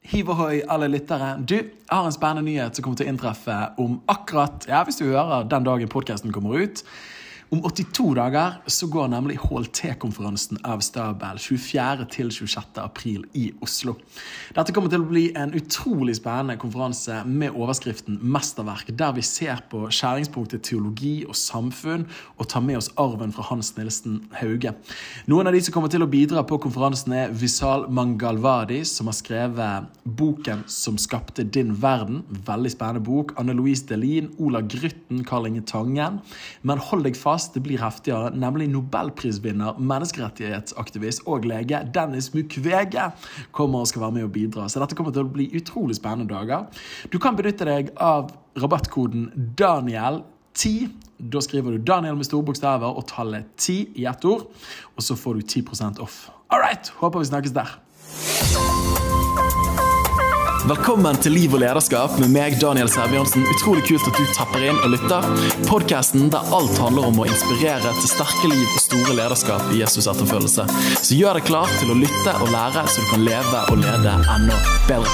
Hiv ohoi alle lyttere. Du, jeg har en spennende nyhet som kommer til å inntreffe om akkurat, hvis du hører den dagen podcasten kommer ut. Om 82 dager så går nemlig HLT-konferansen av stabel 24. til 26. april i Oslo. Dette kommer til å bli en utrolig spennende konferanse med overskriften Mesterverk, der vi ser på skjæringspunktet teologi og samfunn og tar med oss arven fra Hans Nilsen Hauge. Noen av de som kommer til å bidra på konferansen er Vishal Mangalwadi, som har skrevet boken Som skapte din verden. Veldig spennende bok. Anne-Louise Delin, Ola Grytten, Karl Inge Tangen. Men hold deg fast, det blir heftigere, nemlig Nobelprisvinner, menneskerettighetsaktivist og lege Dennis Mukwege kommer og skal være med og bidra. Så dette kommer til å bli utrolig spennende dager. Du kan benytte deg av rabattkoden Daniel10. Da skriver du Daniel med store bokstaver og tallet 10 i ett ord, og så får du 10% off. Alright, håper vi snakkes der. Velkommen til Liv og lederskap med meg, Daniel Sæbjørnsen. Utrolig kult at du tapper inn og lytter. Podcasten der alt handler om å inspirere til sterke liv og store lederskap i Jesus etterfølgelse. Så gjør deg klar til å lytte og lære, så du kan leve og lede enda bedre.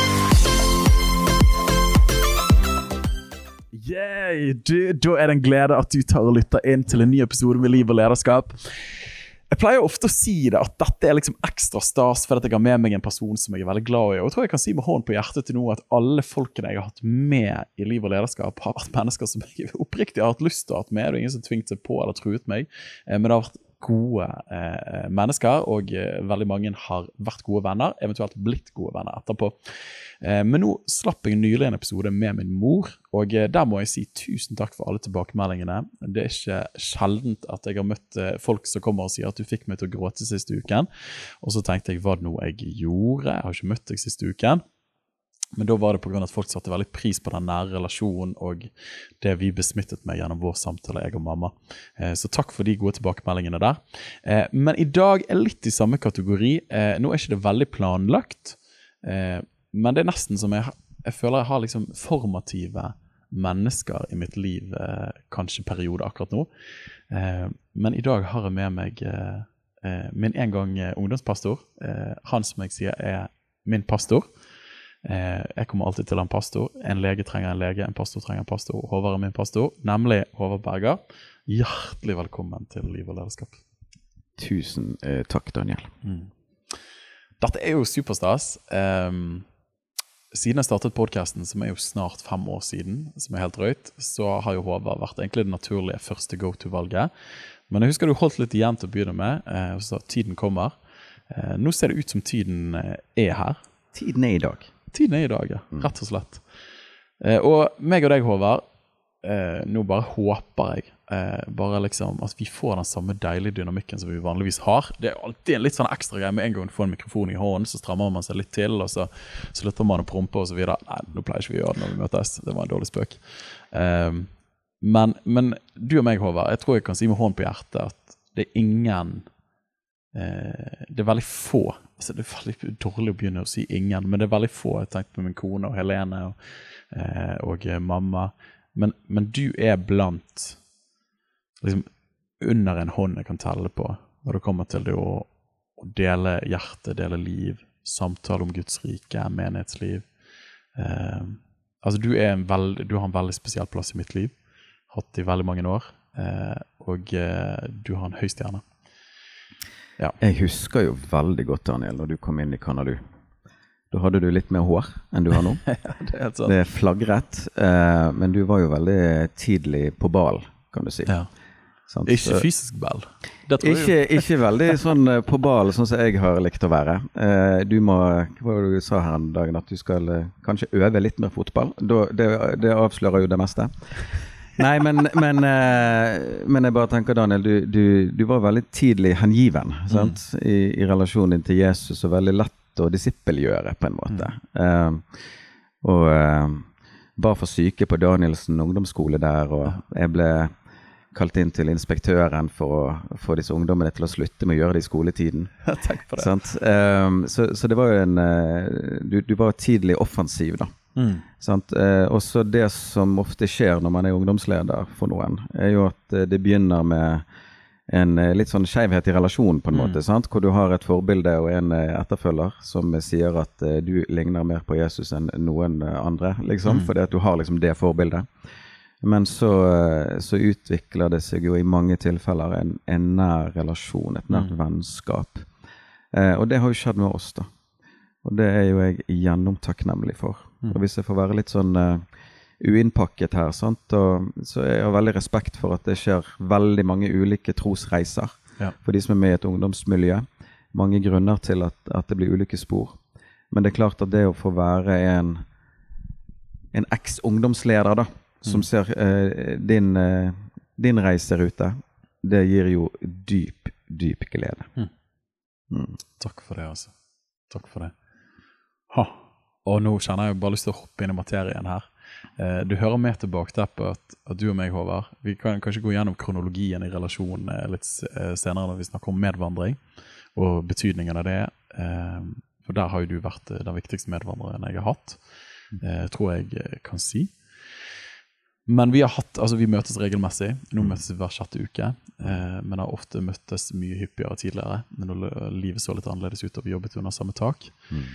Yay! Da er det en glede at du tar og lytter inn til en ny episode med Liv og lederskap. Jeg pleier ofte å si det, at dette er liksom ekstra stas for at jeg har med meg en person som jeg er veldig glad i. Og jeg tror jeg kan si med hånd på hjertet til nå at alle folkene jeg har hatt med i Liv og lederskap har vært mennesker som jeg oppriktig har hatt lyst til å ha hatt med. Det er ingen som tvingt seg på eller truet meg, men det har vært gode mennesker, og veldig mange har vært gode venner, eventuelt blitt gode venner etterpå. Men nå slapp jeg nylig en episode med min mor, og der må jeg si tusen takk for alle tilbakemeldingene. Det er ikke sjeldent at jeg har møtt folk som kommer og sier at du fikk meg til å gråte siste uken, og så tenkte jeg, hva det nå jeg gjorde? Jeg har ikke møtt deg siste uken. Men da var det på grunn av at folk satte veldig pris på den nære relasjonen og det vi besmittet med gjennom vår samtale, jeg og mamma. Så takk for de gode tilbakemeldingene der. Men i dag er litt i samme kategori. Nå er ikke det veldig planlagt, men det er nesten som jeg føler jeg har liksom formative mennesker i mitt liv, kanskje periode akkurat nå. Men i dag har jeg med meg min en gang ungdomspastor. Han som jeg sier er min pastor. Jeg kommer alltid til en pastor. En lege trenger en lege, en pastor trenger en pastor. Håvard er min pastor, nemlig Håvard Berger. Hjertelig velkommen til Liv og lederskap. Tusen takk, Daniel. Dette er jo superstas. Siden jeg startet podcasten, som er jo snart 5 år siden, som er helt drøyt, så har jo Håvard vært egentlig det naturlige første go-to-valget. Men jeg husker du holdt litt igjen til å begynne med, så tiden kommer. Nå ser det ut som tiden er her. Tiden er i dag. Tiden er i dag, ja. Rett og slett. Og meg og deg, Håvard, nå bare håper jeg bare liksom at vi får den samme deilige dynamikken som vi vanligvis har. Det er alltid en litt sånn ekstra greie med en gang du får en mikrofon i hånden, så strammer man seg litt til, og så slutter man å prompe og så videre. Nei, nå pleier ikke vi å gjøre det når vi møtes. Det var en dårlig spøk. Men du og meg, Håvard, jeg tror jeg kan si med hånden på hjertet at det er ingen... det er veldig få, altså det er veldig dårlig å begynne å si ingen, men det er veldig få. Jeg tenkte på min kone og Helene og mamma, men du er blant liksom under en hånd jeg kan telle på når det kommer til det å dele hjerte, dele liv, samtale om Guds rike, menighetsliv. Altså du har en veldig spesiell plass i mitt liv, hatt i veldig mange år, og du har en høy stjerne. Ja. Jeg husker jo veldig godt, Daniel, når du kom inn i Kanadu. Da hadde du litt mer hår enn du har nå. Ja, det er helt sant. Det er flagret, men du var jo veldig tidlig på ball, kan du si. Ja. Sant? Ikke fysisk ball. Ikke veldig sånn på ball, sånn som jeg har likt å være. Du må, hva var det du sa her en dag, at du skal kanskje øve litt mer fotball. Det avslører jo det meste. Nei, men jeg bare tenker, Daniel, du var veldig tidlig hengiven, sant? I relasjonen din til Jesus, og veldig lett å disippelgjøre på en måte. Og bare for syke på Danielsen ungdomsskole der, og jeg ble kalt inn til inspektøren for å få disse ungdommene til å slutte med å gjøre det i skoletiden. Takk for det. Sant? Så det var jo du var tidlig offensiv da. Sant? Også det som ofte skjer når man er ungdomsleder for noen, er jo at det begynner med litt sånn skjevhet I relasjonen på en måte, sant? Hvor du har et forbilde og en etterfølger som sier at du ligner mer på Jesus enn noen andre, liksom, fordi at du har liksom det forbildet. Men så utvikler det seg jo I mange tilfeller en nær relasjon, et nært vennskap. Og det har jo skjedd med oss da. Og det jo jeg gjennomtakknemlig for. Og hvis jeg får være litt sånn uinnpakket her, sant? Og så jeg har veldig respekt for at det skjer veldig mange ulike trosreiser for de som med I et ungdomsmiljø. Mange grunner til at det blir ulike spor. Men det klart at det å få være en eks-ungdomsleder da, som ser din reiserute, det gir jo dyp glede. Takk for det, altså. Takk for det. Og nå kjenner jeg bare lyst til å hoppe inn I materien her. Du hører med tilbake til at du og meg, Håvard, vi kan kanskje gå gjennom kronologien I relasjonen litt senere når vi snakker om medvandring og betydningen av det. For der har jo du vært den viktigste medvandreren jeg har hatt, tror jeg kan si. Men vi møtes regelmessig. Nå møtes vi hver 6. uke, men har ofte møttes mye hyppigere tidligere, men livet så litt annerledes ut og vi jobbet under samme tak.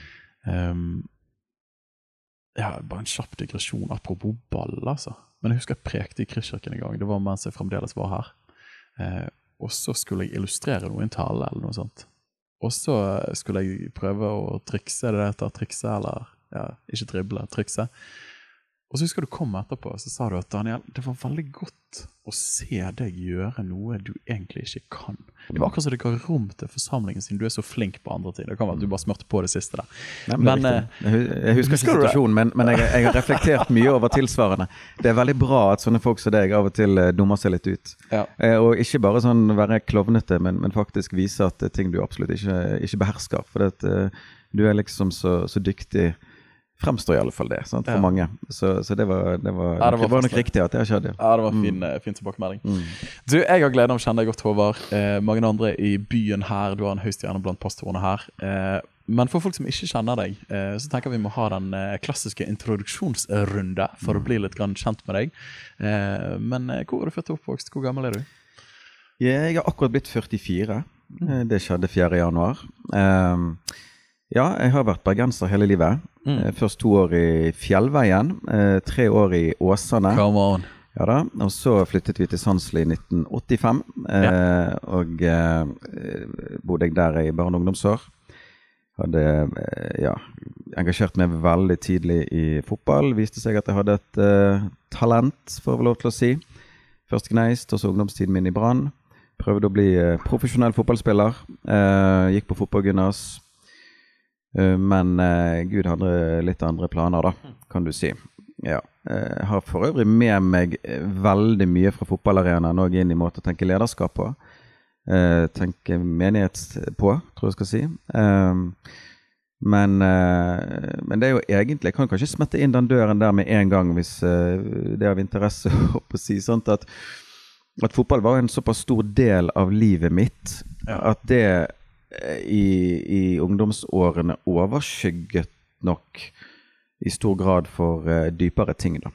Bare en kjapp digresjon apropos ball, altså. Men jeg husker jeg prekte I Kristkirken en gang. Det var mens jeg fremdeles var her. Og så skulle jeg illustrere noe I en tale eller noe sånt. Og så skulle jeg prøve å trikse det heter, trikse eller, ikke drible, trikse. Og så husker du kom etterpå, så sa du at Daniel, det var veldig godt å se deg gjøre noe du egentlig ikke kan. Det var akkurat så det ga rom til forsamlingen siden du så flink på andre ting. Det kan være at du bare smørte på det siste der. Men, jeg husker ikke situasjonen, men jeg har reflektert mye over tilsvarende. Det veldig bra at sånne folk som deg av og til dummer seg litt ut. Og ikke bare sånn være klovnete, men faktisk vise at det er ting du absolutt ikke behersker. For at du liksom så dyktig fremstår I alle fall det, sant, for mange. Så det var nok riktig at det har skjedd. Ja, det var fin tilbakemelding. Du, jeg har gleden av å kjenne deg godt, Håvard. Mange andre I byen her, du har en høystjerne blant pastorene her. Men for folk som ikke kjenner deg, så tenker vi må ha den klassiske introduksjonsrunde for å bli litt grann kjent med deg. Men hvor du født og oppvokst? Hvor gammel du? Jeg har akkurat blitt 44. Det skjedde 4. januar. Ja, jeg har vært bergenser hele livet. Først 2 år I Fjellveien, 3 år I Åsane. Come on. Ja da, og så flyttet vi til Sandsli I 1985, og bodde jeg der I barne- og ungdomsår. Hadde engasjert meg veldig tidlig I fotball. Viste seg at jeg hadde et talent, for å få lov til å si. Først Gneist, og så ungdomstiden min I Brann. Prøvde å bli profesjonell fotballspiller. Gikk på fotballgymnas. Men Gud hadde litt andre planer da, kan du si. Jeg har for øvrig med meg veldig mye fra fotballarenaen og inn I måte å tenke lederskap på. Tenke menighet på, tror jeg skal si. Men det jo egentlig, jeg kan kanskje smette inn den døren der med en gang hvis det av interesse å si sånt at fotball var en såpass stor del av livet mitt at det I ungdomsårene overskygget nok I stor grad for dypere ting da.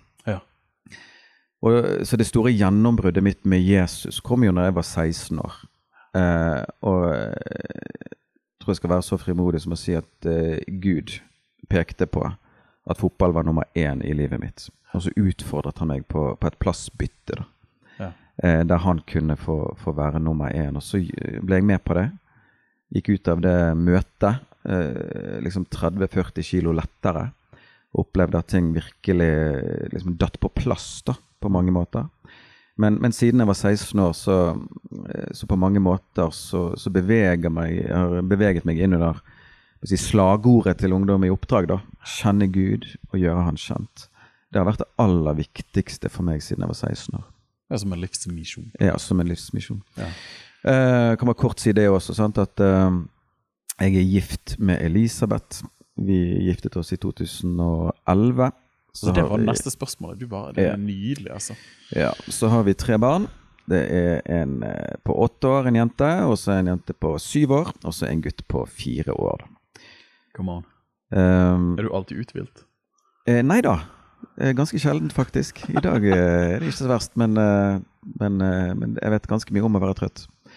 Så det store gjennombruddet mitt med Jesus kom jo når jeg var 16 år. Og jeg tror jeg skal være så frimodig som å si at Gud pekte på at fotball var nummer 1 I livet mitt. Og så utfordret han meg på et plassbytte da. Der han kunne få være nummer 1. Og så ble jeg med på det. Gikk ut av det møtet, liksom 30-40 kilo lettere, opplevde at ting virkelig liksom datt på plass da, på mange måter. Men siden jeg var 16 år, så på mange måter så beveget meg inn under slagordet til ungdom I oppdrag da, kjenne Gud og gjøre han kjent. Det har vært det aller viktigste for meg siden jeg var 16 år. Det som en livsmisjon. Ja, som en livsmisjon. Kan bare kort si det også, sant? At jeg gift med Elisabeth. Vi giftet oss I 2011. Så det var neste spørsmålet. Det nydelig, altså. Ja, så har vi 3 barn. Det en på 8 år, en jente, og så en jente på 7 år, og så en gutt på 4 år. Come on. Du alltid utvilt? Nei da. Ganske sjeldent faktisk. I dag det ikke så verst, men jeg vet ganske mye om å være trøtt.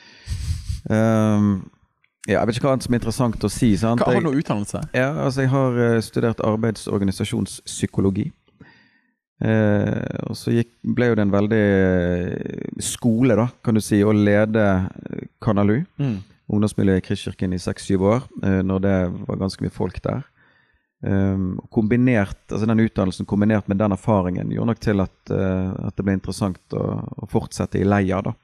Ja, jeg vet ikke hva annet som er interessant å si. Sant? Har du noe utdannelse? Ja, altså jeg har studert arbeids- og organisasjonspsykologi. Og så ble jo det en veldig skole, da, kan du si, å lede Kanalu, ungdomsmiljøet i Kristkirken i 6-7 år, når det var ganske mye folk der. Kombinert, altså den utdannelsen kombinert med den erfaringen gjorde nok til at det ble interessant å fortsette i leia, da.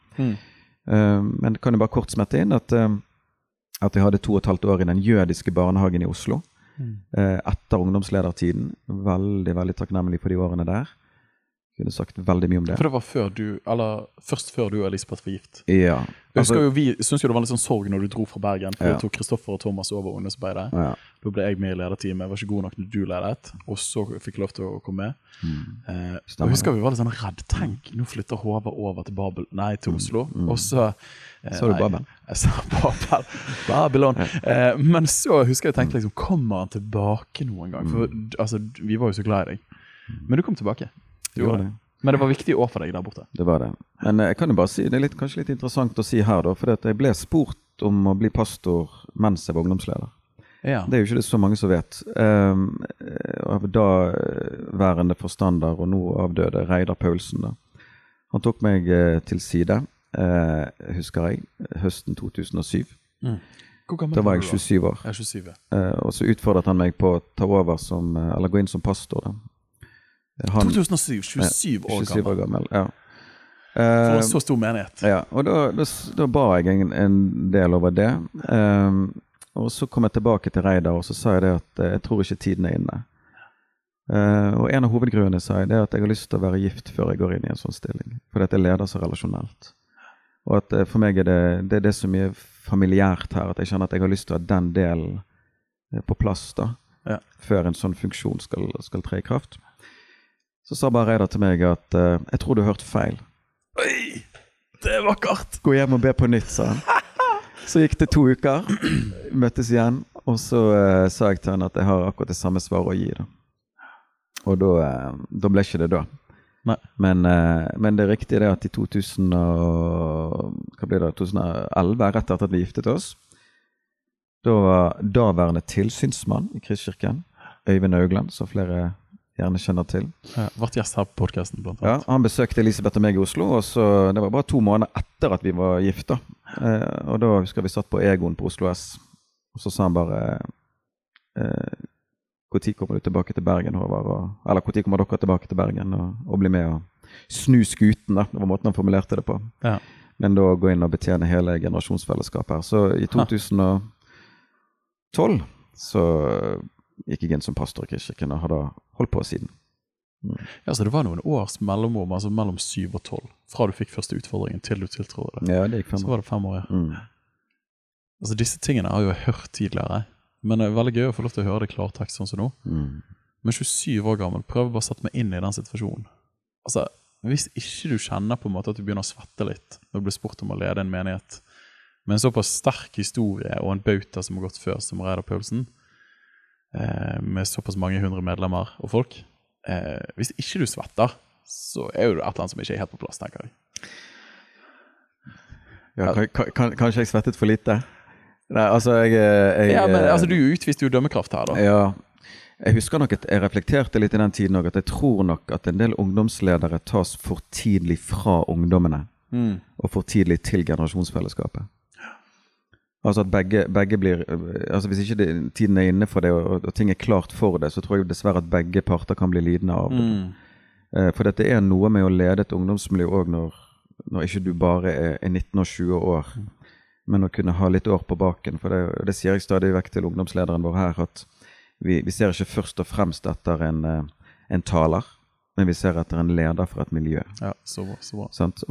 Men kan jeg bare kort smette inn at jeg hadde 2,5 år i den jødiske barnehagen i Oslo etter ungdomsledertiden. Veldig, veldig takknemlig for de årene der. Jeg kunne sagt veldig mye om det. For det var først før du og Elisabeth var gift. Ja. Altså, vi synes jo det var litt sånn sorg når du dro fra Bergen, for da tok Kristoffer og Thomas over ungdomsarbeidet. Ja. Da ble jeg med i lederteamet, jeg var ikke god nok når du ledet, og så fikk jeg lov til å komme med. Og husker vi var litt sånn redd, tenk, nå flytter Håvard over til Oslo, og så... Så du Babel? Jeg sa Babylon. Men så husker jeg tenkte liksom, kommer han tilbake noen gang? For altså, vi var jo så glad i deg. Men du kom tilbake. Men det var viktig år for deg der borte. Det var det. Men jeg kan jo bare si, det er kanskje litt interessant å si her da, for jeg ble spurt om å bli pastor mens jeg var ungdomsleder. Ja. Det er jo ikke det så mange som vet. Av daværende forstander og nå avdøde Reidar Paulsen da. Han tok meg til side, husker jeg, høsten 2007. Da var jeg 27 år. Jeg er 27. Og så utfordret han meg på å ta over eller gå inn som pastor da. 2007, 27 år gammel. Ja. For en så stor menighet. Ja, og da ba jeg en del over det. Og så kom jeg tilbake til Reidar, og så sa jeg det at jeg tror ikke tiden er inne. Og en av hovedgrunnene sa jeg det at jeg har lyst til å være gift før jeg går inn i en sånn stilling. For dette leder så relasjonelt. Og at for meg er det så mye familiært her, at jeg kjenner at jeg har lyst til å ha den delen på plass da, før en sånn funksjon skal tre i kraft. Så sa bare Reidar til meg at jeg tror du har hørt feil. Oi, det er vakkert. Gå hjem og be på nytt, sa han. Så gikk det 2 uker, møttes igjen, og så sa jeg til han at jeg har akkurat det samme svaret å gi. Da. Og da ble ikke det da. Nei. Men det er riktig det at i 2011, rett etter at vi giftet oss, da var daværende tilsynsmann i Kristkirken, Øyvind Augland, som flere gjerne kjenner til. Ja, vært gjest her på podcasten blant annet. Ja, han besøkte Elisabeth og meg i Oslo, og så, det var bare 2 måneder etter at vi var gifta. Og da husker vi satt på Egon på Oslo S, og så sa han bare hvor tid kommer du tilbake til Bergen, Håvard? Eller hvor tid kommer dere tilbake til Bergen og bli med og snu skuten da? Det var måten han formulerte det på. Ja. Men da gå inn og betjene hele generasjonsfellesskapet her. Så i 2012 så gikk jeg inn som pastor i Kristkirken og hadde holdt på siden. Ja, så det var noen års mellomrom, altså mellom 7 og 12, fra du fikk første utfordringen til du tiltrådte det. Ja, det gikk 5 år. Så var det 5 år, ja. Altså disse tingene har jeg jo hørt tidligere, men det er veldig gøy å få lov til å høre det klartekst sånn som nå. Men 27 år gammel, prøv bare å sette meg inn i den situasjonen. Altså, hvis ikke du kjenner på en måte at du begynner å svette litt når du blir spurt om å lede en menighet, med en såpass sterk historie og en bauta som har gått før, som Reidar Paulsen, med såpass mange 100 medlemmer og folk. Hvis ikke du svetter, så er jo det et eller annet som ikke er helt på plass, tenker jeg. Ja, kanskje jeg svettet for lite? Nei, altså ja, men altså, du utviste jo dømmekraft her da. Ja, jeg husker nok at jeg reflekterte litt i den tiden også, at jeg tror nok at en del ungdomsledere tas for tidlig fra ungdommene, og for tidlig til generasjonsfellesskapet. Altså at begge blir, altså hvis ikke tiden er inne for det, og ting er klart for det, så tror jeg dessverre at begge parter kan bli lidende av det. For dette er noe med å lede et ungdomsmiljø også når ikke du bare er 19 og 20 år, men å kunne ha litt år på baken. For det sier jeg stadig vekk til ungdomslederen vår her, at vi ser ikke først og fremst etter en taler, men vi ser etter en leder for et miljø. Ja, så bra.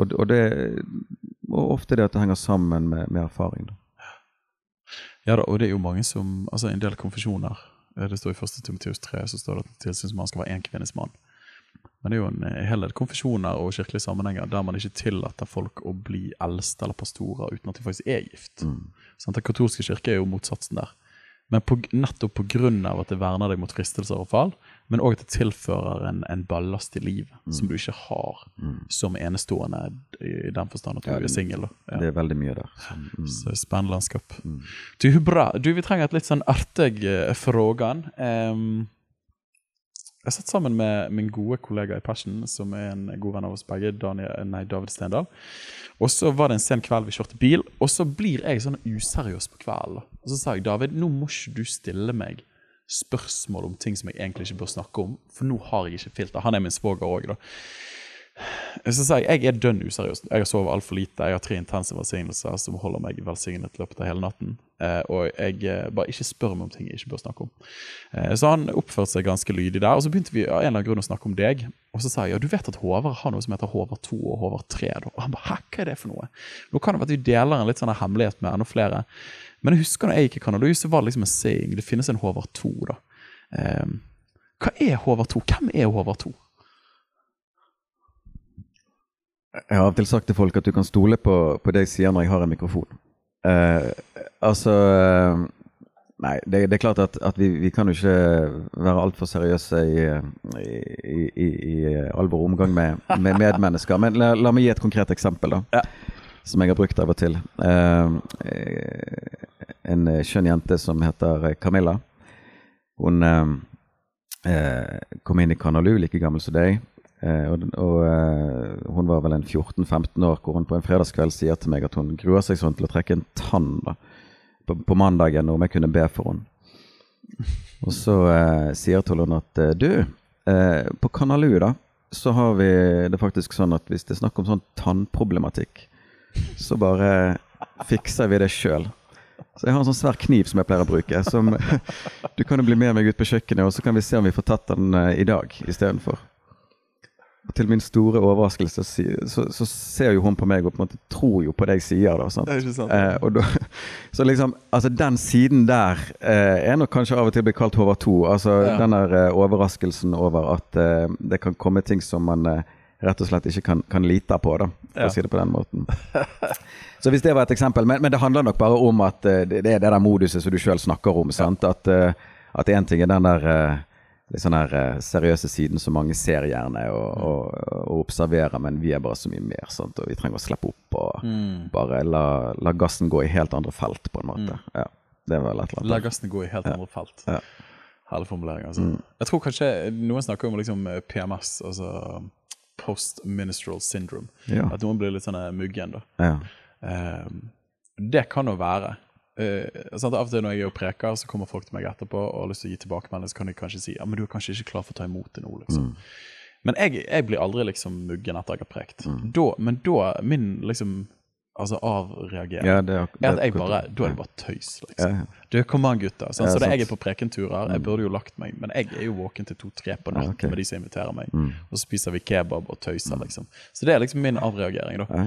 Og ofte det at det henger sammen med erfaring da. Ja da, og det er jo mange som, altså en del konfesjoner, det står i 1. Timotheus 3, så står det at tilsynsmann skal være en kvinnesmann. Men det er jo en hel del konfesjoner og kirkelige sammenhenger der man ikke tillater folk å bli eldste eller pastorer uten at de faktisk er gift. Sånn, den katolske kirke er jo motsatsen der. men nettopp på grunn av at det verner deg mot fristelser og fall, men også at det tilfører en ballast i livet som du ikke har som enestående i den forstand at du single. Ja. Det veldig mye der. Så spennende landskap. Du, bra. Du, vi trenger et litt sånn artig frågan. Jeg satt sammen med min gode kollega i Passion, som en god venn av oss begge, David Stendal. Og så var det en sen kveld vi kjørte bil, og så blir jeg sånn useriøs på kvelden. Og så sa jeg, David, nå må ikke du stille meg spørsmål om ting som jeg egentlig ikke bør snakke om, for nå har jeg ikke filter. Han min svoger også da. Så sa jeg dønn useriøs. Jeg har sovet alt for lite. Jeg har 3 intense velsignelser som holder meg velsignet løpet av hele natten. Og jeg bare ikke spør meg om ting jeg ikke bør snakke om. Så han oppførte seg ganske lydig der, og så begynte vi av en eller annen grunn å snakke om deg. Og så sa jeg, ja, du vet at Håvard har noe som heter Håvard 2 og Håvard 3. Og han bare, hva det for noe? Nå kan det være at vi deler en litt sånn hemmelighet med enda flere. Men jeg husker når jeg gikk i Kanalus, så var det liksom en saying. Det finnes en Håvard 2 da. Hva Håvard 2? Hvem Håvard 2? Jeg har til sagt til folk at du kan stole på det jeg sier når jeg har en mikrofon. Nei, det klart at vi kan jo ikke være alt for seriøse i all vår omgang med medmennesker. Men la meg gi et konkret eksempel da, som jeg har brukt av og til. En skjønn jente som heter Camilla. Hun kom inn i Kanalu, like gammel som deg. Og hun var vel en 14-15 år, hvor hun på en fredagskveld sier til meg at hun gruer seg sånn til å trekke en tann da, på mandagen, om jeg kunne be for henne. Og så sier til hun at du, på Kanalu da, så har vi det faktisk sånn at hvis det er snakk om sånn tannproblematikk, så bare fikser vi det selv. Så jeg har en sånn svær kniv som jeg pleier å bruke, som du kan jo bli med meg ut på kjøkkenet, og så kan vi se om vi får tatt den i dag i stedet for. Og til min store overraskelse så ser jo hun på meg og på en måte tror jo på det jeg sier da, sant? Det ikke sant. Og da, så liksom, altså den siden der nok kanskje av og til blir kalt Håvard 2, altså den der overraskelsen over at det kan komme ting som man rett og slett ikke kan lite på da, for å si det på den måten. Så hvis det var et eksempel, men det handler nok bare om at det det der moduset som du selv snakker om, sant? At en ting den der litt sånn her seriøse siden som mange ser gjerne og observerer, men vi bare så mye mer, sant? Og vi trenger å slippe opp og bare la gassen gå i helt andre felt på en måte. Ja, det var et eller annet. La gassen gå i helt andre felt. Ja. Hele formuleringen, altså. Jeg tror kanskje noen snakker om liksom PMS, altså post-menstrual syndrome. Ja. At noen blir litt sånn muggen da. Ja. Det kan jo være. Av og til når jeg preker, så kommer folk til meg etterpå og har lyst til å gi tilbakemelding, så kan de kanskje si, ja, men du er kanskje ikke klar for å ta imot det nå, liksom. Men jeg blir aldri liksom muggen etter jeg har prekt. Men da, min liksom, altså avreagering, at jeg bare, da er det bare tøys, liksom. Du, kom an gutter, så da jeg på prekenturer, jeg burde jo lagt meg, men jeg er jo våken til 2-3 på natt med de som inviterer meg, og så spiser vi kebab og tøyser, liksom. Så det er liksom min avreagering, da.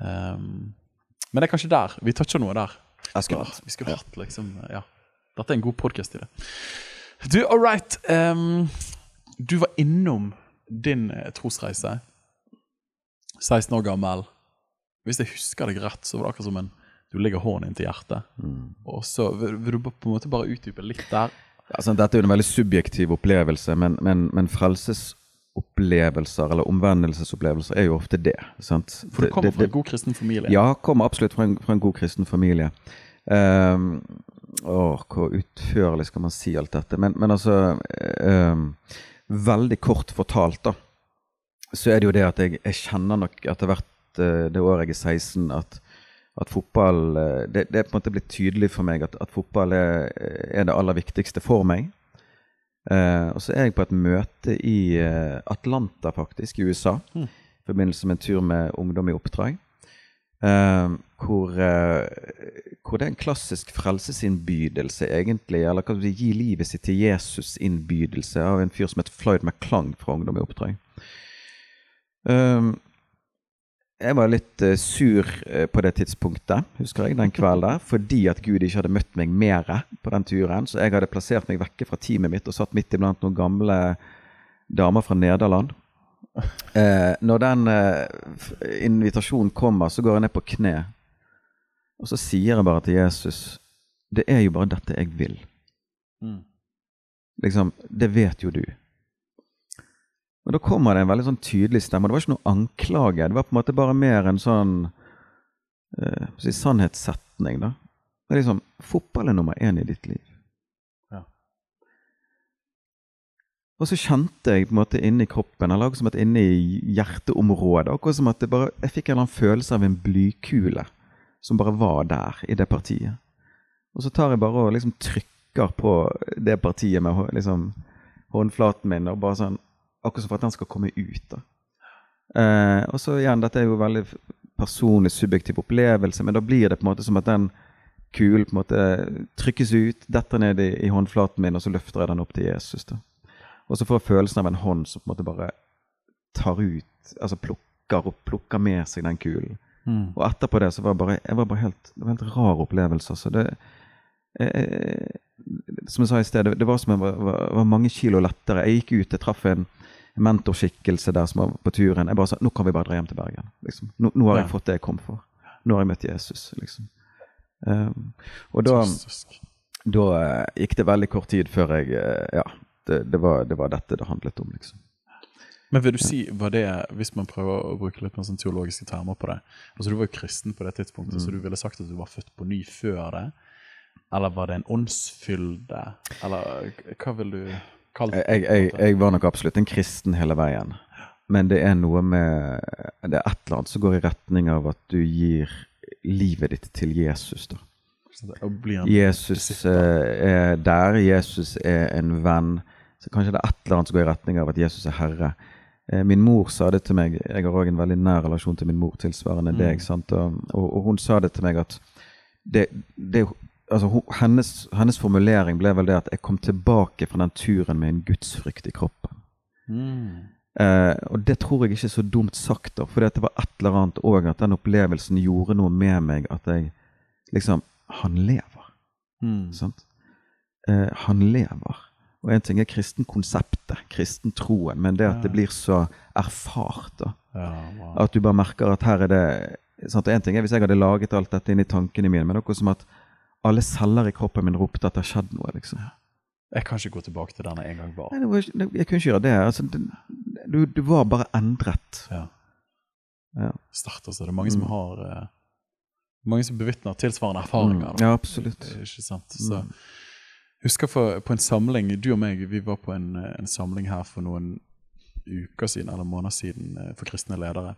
Men det er kanskje der, vi toucher noe der. Vi skulle hatt liksom, ja. Dette er en god podcast i det. Du, all right. Du var innom din trosreise. 16 år gammel. Hvis jeg husker deg rett, så var det akkurat som du legger hånden inn til hjertet. Og så vil du på en måte bare utdype litt der. Altså, dette er jo en veldig subjektiv opplevelse, men frelsesopplevelser eller omvendelsesopplevelser er jo ofte det, sant? For du kommer fra en god kristen familie. Ja, kommer absolutt fra en god kristen familie. Hvor utførlig skal man si alt dette? Men altså, veldig kort fortalt da, så er det jo det at jeg kjenner nok etter hvert det året jeg er 16, at fotball, det er på en måte blitt tydelig for meg at fotball er det aller viktigste for meg. Og så er jeg på et møte i Atlanta faktisk, i USA, i forbindelse med en tur med ungdom i oppdrag, hvor det er en klassisk frelsesinnbydelse egentlig, eller kan du gi livet sitt til Jesus innbydelse av en fyr som heter Floyd McClung fra ungdom i oppdrag. Jeg var litt sur på det tidspunktet, husker jeg, den kvelden der, fordi at Gud ikke hadde møtt meg mer på den turen, så jeg hadde plassert meg vekke fra teamet mitt og satt midt iblant noen gamle damer fra Nederland. Når den invitasjonen kommer, så går jeg ned på kne, og så sier jeg bare til Jesus, det er jo bare dette jeg vil. Liksom, det vet jo du. Og da kommer det en veldig sånn tydelig stemme. Det var ikke noe anklage. Det var på en måte bare mer en sånn sannhetssetning da. Det er liksom, fotball er nummer 1 i ditt liv. Ja. Og så kjente jeg på en måte inne i kroppen, eller akkurat som at inne i hjerteområdet, akkurat som at jeg fikk en eller annen følelse av en blykule som bare var der i det partiet. Og så tar jeg bare og liksom trykker på det partiet med liksom håndflaten min, og bare sånn, akkurat som for at den skal komme ut da. Og så igjen, dette er jo veldig personlig, subjektiv opplevelse, men da blir det på en måte som at den kulen på en måte trykkes ut, detter ned i håndflaten min, og så løfter jeg den opp til Jesus da. Og så får jeg følelsen av en hånd som på en måte bare tar ut, altså plukker med seg den kulen. Og etterpå det så var jeg bare helt, det var helt rar opplevelse. Så det, som jeg sa i sted, det var som jeg var mange kilo lettere. Jeg gikk ut, jeg traff en mentorskikkelse der som var på turen. Jeg bare sa, nå kan vi bare dra hjem til Bergen. Liksom. Nå har jeg fått det jeg kom for. Nå har jeg møtt Jesus. Liksom. Og da gikk det veldig kort tid før jeg, det var dette det handlet om, liksom. Men vil du si, var det, hvis man prøver å bruke litt mer sånn teologiske termer på det, altså du var jo kristen på det tidspunktet, så du ville sagt at du var født på ny før det, eller var det en åndsfylde, eller hva vil du kalle det? Jeg var nok absolutt en kristen hele veien, men det er noe med, det er et eller annet som går i retning av at du gir livet ditt til Jesus da. Jesus er der, Jesus er en venn, så kanskje det er et eller annet som går i retning av at Jesus er Herre. Min mor sa det til meg, jeg har også en veldig nær relasjon til min mor tilsvarende deg, sant? Og hun sa det til meg at altså, hennes formulering ble vel det at jeg kom tilbake fra den turen med en gudsfrykt i kroppen. Og det tror jeg ikke er så dumt sagt da, for det var et eller annet også at den opplevelsen gjorde noe med meg, at jeg liksom, han lever. Sant? Han lever. Og en ting er kristenkonseptet, kristentroen, men det at det blir så erfart da. At du bare merker at her er det, sant? En ting er hvis jeg hadde laget alt dette inn i tankene mine, men det er noe som at alle celler i kroppen min ropte at det har skjedd noe, liksom. Jeg kan ikke gå tilbake til denne en gang bare. Nei, jeg kunne ikke gjøre det. Altså, du var bare endret. Start, altså. Det er mange som har mange som bevittner tilsvarende erfaringer. Ja, absolutt. Ikke sant? Så husker på en samling, du og meg, vi var på en samling her for noen uker siden, eller måneder siden, for kristne ledere.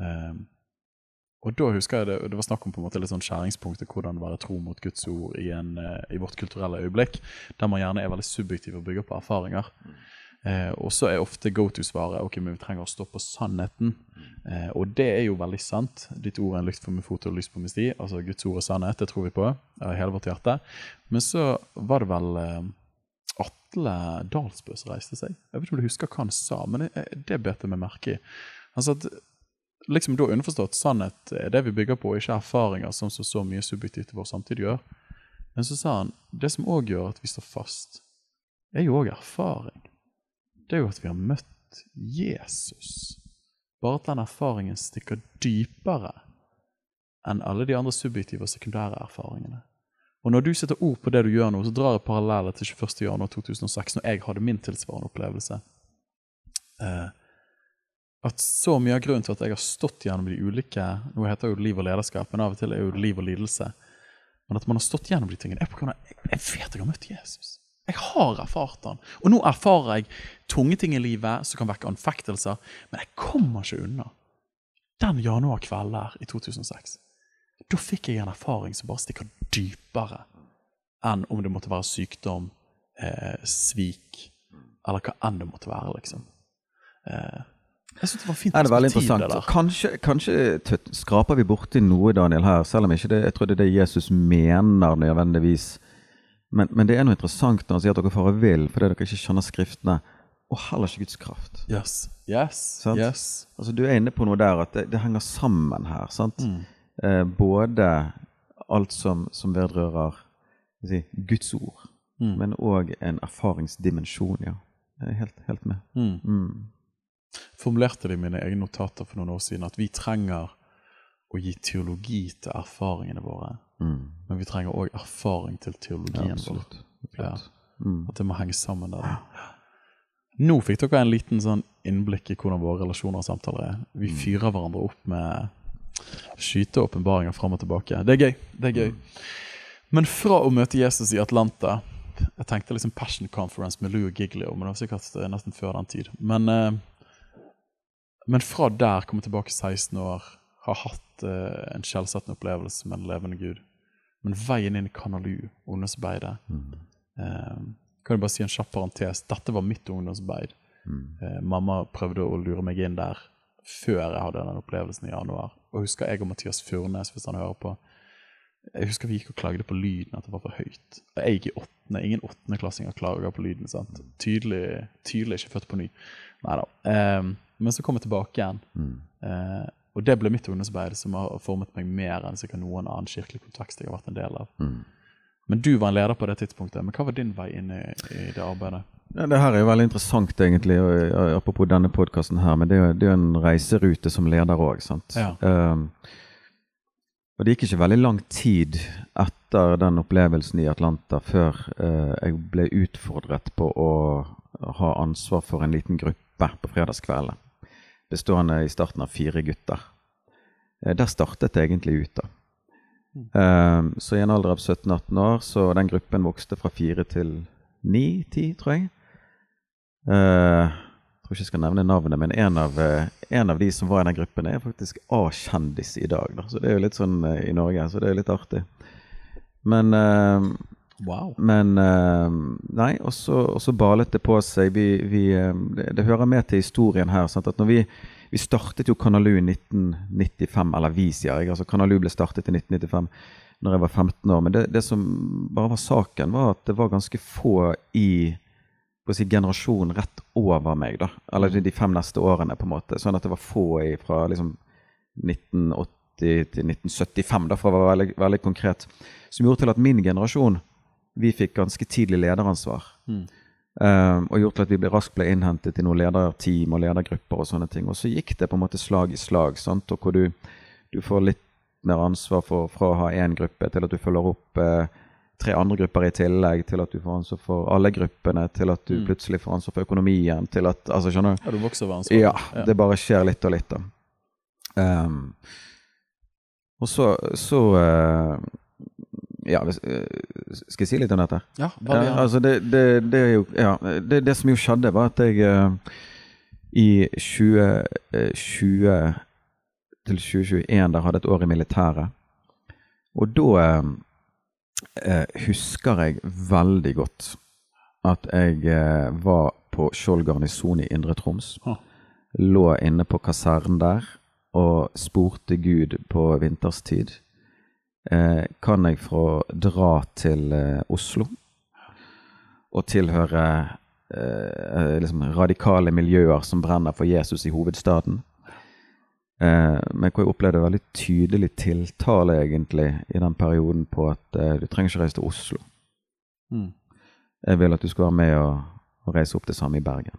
Og da husker jeg det var snakk om på en måte litt sånn skjæringspunktet, hvordan være tro mot Guds ord i vårt kulturelle øyeblikk, der man gjerne er veldig subjektiv og bygger på erfaringer. Og så er ofte go-to-svaret, ok, men vi trenger å stå på sannheten. Og det er jo veldig sant. Ditt ord er en lykt for min fot og lys på min sti. Altså Guds ord er sannhet, det tror vi på, i hele vårt hjerte. Men så var det vel Atle Dalsbø som reiste seg. Jeg vet ikke om du husker hva han sa, men det bet jeg meg merke i. Han sa at liksom da underforstått sannhet er det vi bygger på, ikke erfaringer som så mye subjektivt i vår samtid gjør. Men så sa han, det som også gjør at vi står fast, er jo også erfaring. Det er jo at vi har møtt Jesus. Bare at den erfaringen stikker dypere enn alle de andre subjektive og sekundære erfaringene. Og når du setter ord på det du gjør nå, så drar jeg paralleller til 21. januar 2006, når jeg hadde min tilsvarende opplevelse. At så mye av grunnen til at jeg har stått gjennom de ulike, nå heter jo liv og lederskap, men av og til er jo liv og lidelse, men at man har stått gjennom de tingene, er på grunn av, jeg vet jeg har møtt Jesus. Jeg har erfart han. Og nå erfarer jeg tunge ting i livet som kan vekke anfektelser, men jeg kommer ikke unna. Den januarkvelden der i 2006, da fikk jeg en erfaring som bare stikker dypere enn om det måtte være sykdom, svik, eller hva enn det måtte være, liksom. Jeg synes det var fint. Det er veldig interessant. Kanskje skraper vi bort til noe, Daniel, her, selv om ikke det, jeg tror det er det Jesus mener nødvendigvis. Men det er noe interessant når han sier at dere farer vill, fordi dere ikke skjønner skriftene, og heller ikke Guds kraft. Yes. Altså, du er inne på noe der, at det henger sammen her, sant? Både alt som vedrører Guds ord, men også en erfaringsdimensjon, ja. Jeg er helt med. Formulerte det i mine egne notater for noen år siden, at vi trenger å gi teologi til erfaringene våre. Men vi trenger også erfaring til teologien vår. At det må henge sammen der. Nå fikk dere en liten sånn innblikk i hvordan våre relasjoner og samtaler Vi fyrer hverandre opp med skyteåpenbaringer frem og tilbake. Det er gøy. Men fra å møte Jesus i Atlanta, jeg tenkte liksom Passion Conference med Lou og Giglio, men det var sikkert nesten før den tid. Men fra der komme tilbake 16 år, har hatt en skjellsettende opplevelse med en levende Gud. Men veien inn i Kanalu, ungdomsarbeidet, kan jeg bare si en kjapp parentes. Dette var mitt ungdomsarbeid. Mamma prøvde å lure meg inn der før jeg hadde den opplevelsen i januar. Og husker jeg og Mathias Furnes, hvis han hører på. Jeg husker vi gikk og klagde på lyden, at det var for høyt. Jeg gikk i 8. Ingen 8.-klassinger klager på lyden, sant? Tydelig ikke født på ny. Neida. Men så kom jeg tilbake igjen. Og det ble mitt ungdomsarbeid som har formet meg mer enn sikkert noen annen kirkelig kontekst jeg har vært en del av. Men du var en leder på det tidspunktet. Men hva var din vei inn i det arbeidet? Ja, det her er jo veldig interessant egentlig, apropos denne podcasten her, men det er jo en reiserute som leder også, sant? Ja. Og det gikk ikke veldig lang tid etter den opplevelsen i Atlanta før jeg ble utfordret på å ha ansvar for en liten gruppe på fredagskvelden, bestående i starten av 4 gutter. Der startet det egentlig ut da. Så i en alder av 17-18 år, så den gruppen vokste fra 4 til 9-10, tror jeg. Jeg tror ikke jeg skal nevne navnet, men en av de som var i den gruppen er faktisk A-kjendis i dag. Da. Så det er jo litt sånn i Norge, så det er jo litt artig. Men, nei, og så balet det på seg. Det hører med til historien her, sant? At når vi startet jo Kanalu i 1995, eller vi sier jeg, altså Kanalu ble startet i 1995 når jeg var 15 år, men det som bare var saken var at det var ganske få i generasjonen rett over meg da, eller de 5 neste årene på en måte, sånn at det var få fra liksom 1980 til 1975 da, for å være veldig, veldig konkret, som gjorde til at min generasjon, vi fikk ganske tidlig lederansvar. Og gjort til at vi raskt ble innhentet i noen lederteam og ledergrupper og sånne ting, og så gikk det på en måte slag i slag, sant? Og hvor du får litt mer ansvar fra å ha en gruppe til at du følger opp 3 andre grupper i tillegg, til at du får ansvar for alle gruppene, til at du plutselig får ansvar for økonomien, til at, altså skjønner du? Ja, du vokser over ansvar. Ja, det bare skjer litt og litt da. Og så ja, skal jeg si litt om dette? Ja, veldig gjerne. Altså det er jo, ja, det som jo skjedde var at jeg i 2020 til 2021 der hadde et år i militæret, og da husker jeg veldig godt at jeg var på Skjold garnison i Indre Troms, lå inne på kasernen der og spurte Gud på vinterstid, kan jeg få dra til Oslo og tilhøre liksom radikale miljøer som brenner for Jesus i hovedstaden? Men hvor jeg opplevde veldig tydelig tiltale egentlig i den perioden på at du trenger ikke reise til Oslo. Jeg vil at du skal være med og reise opp det samme i Bergen.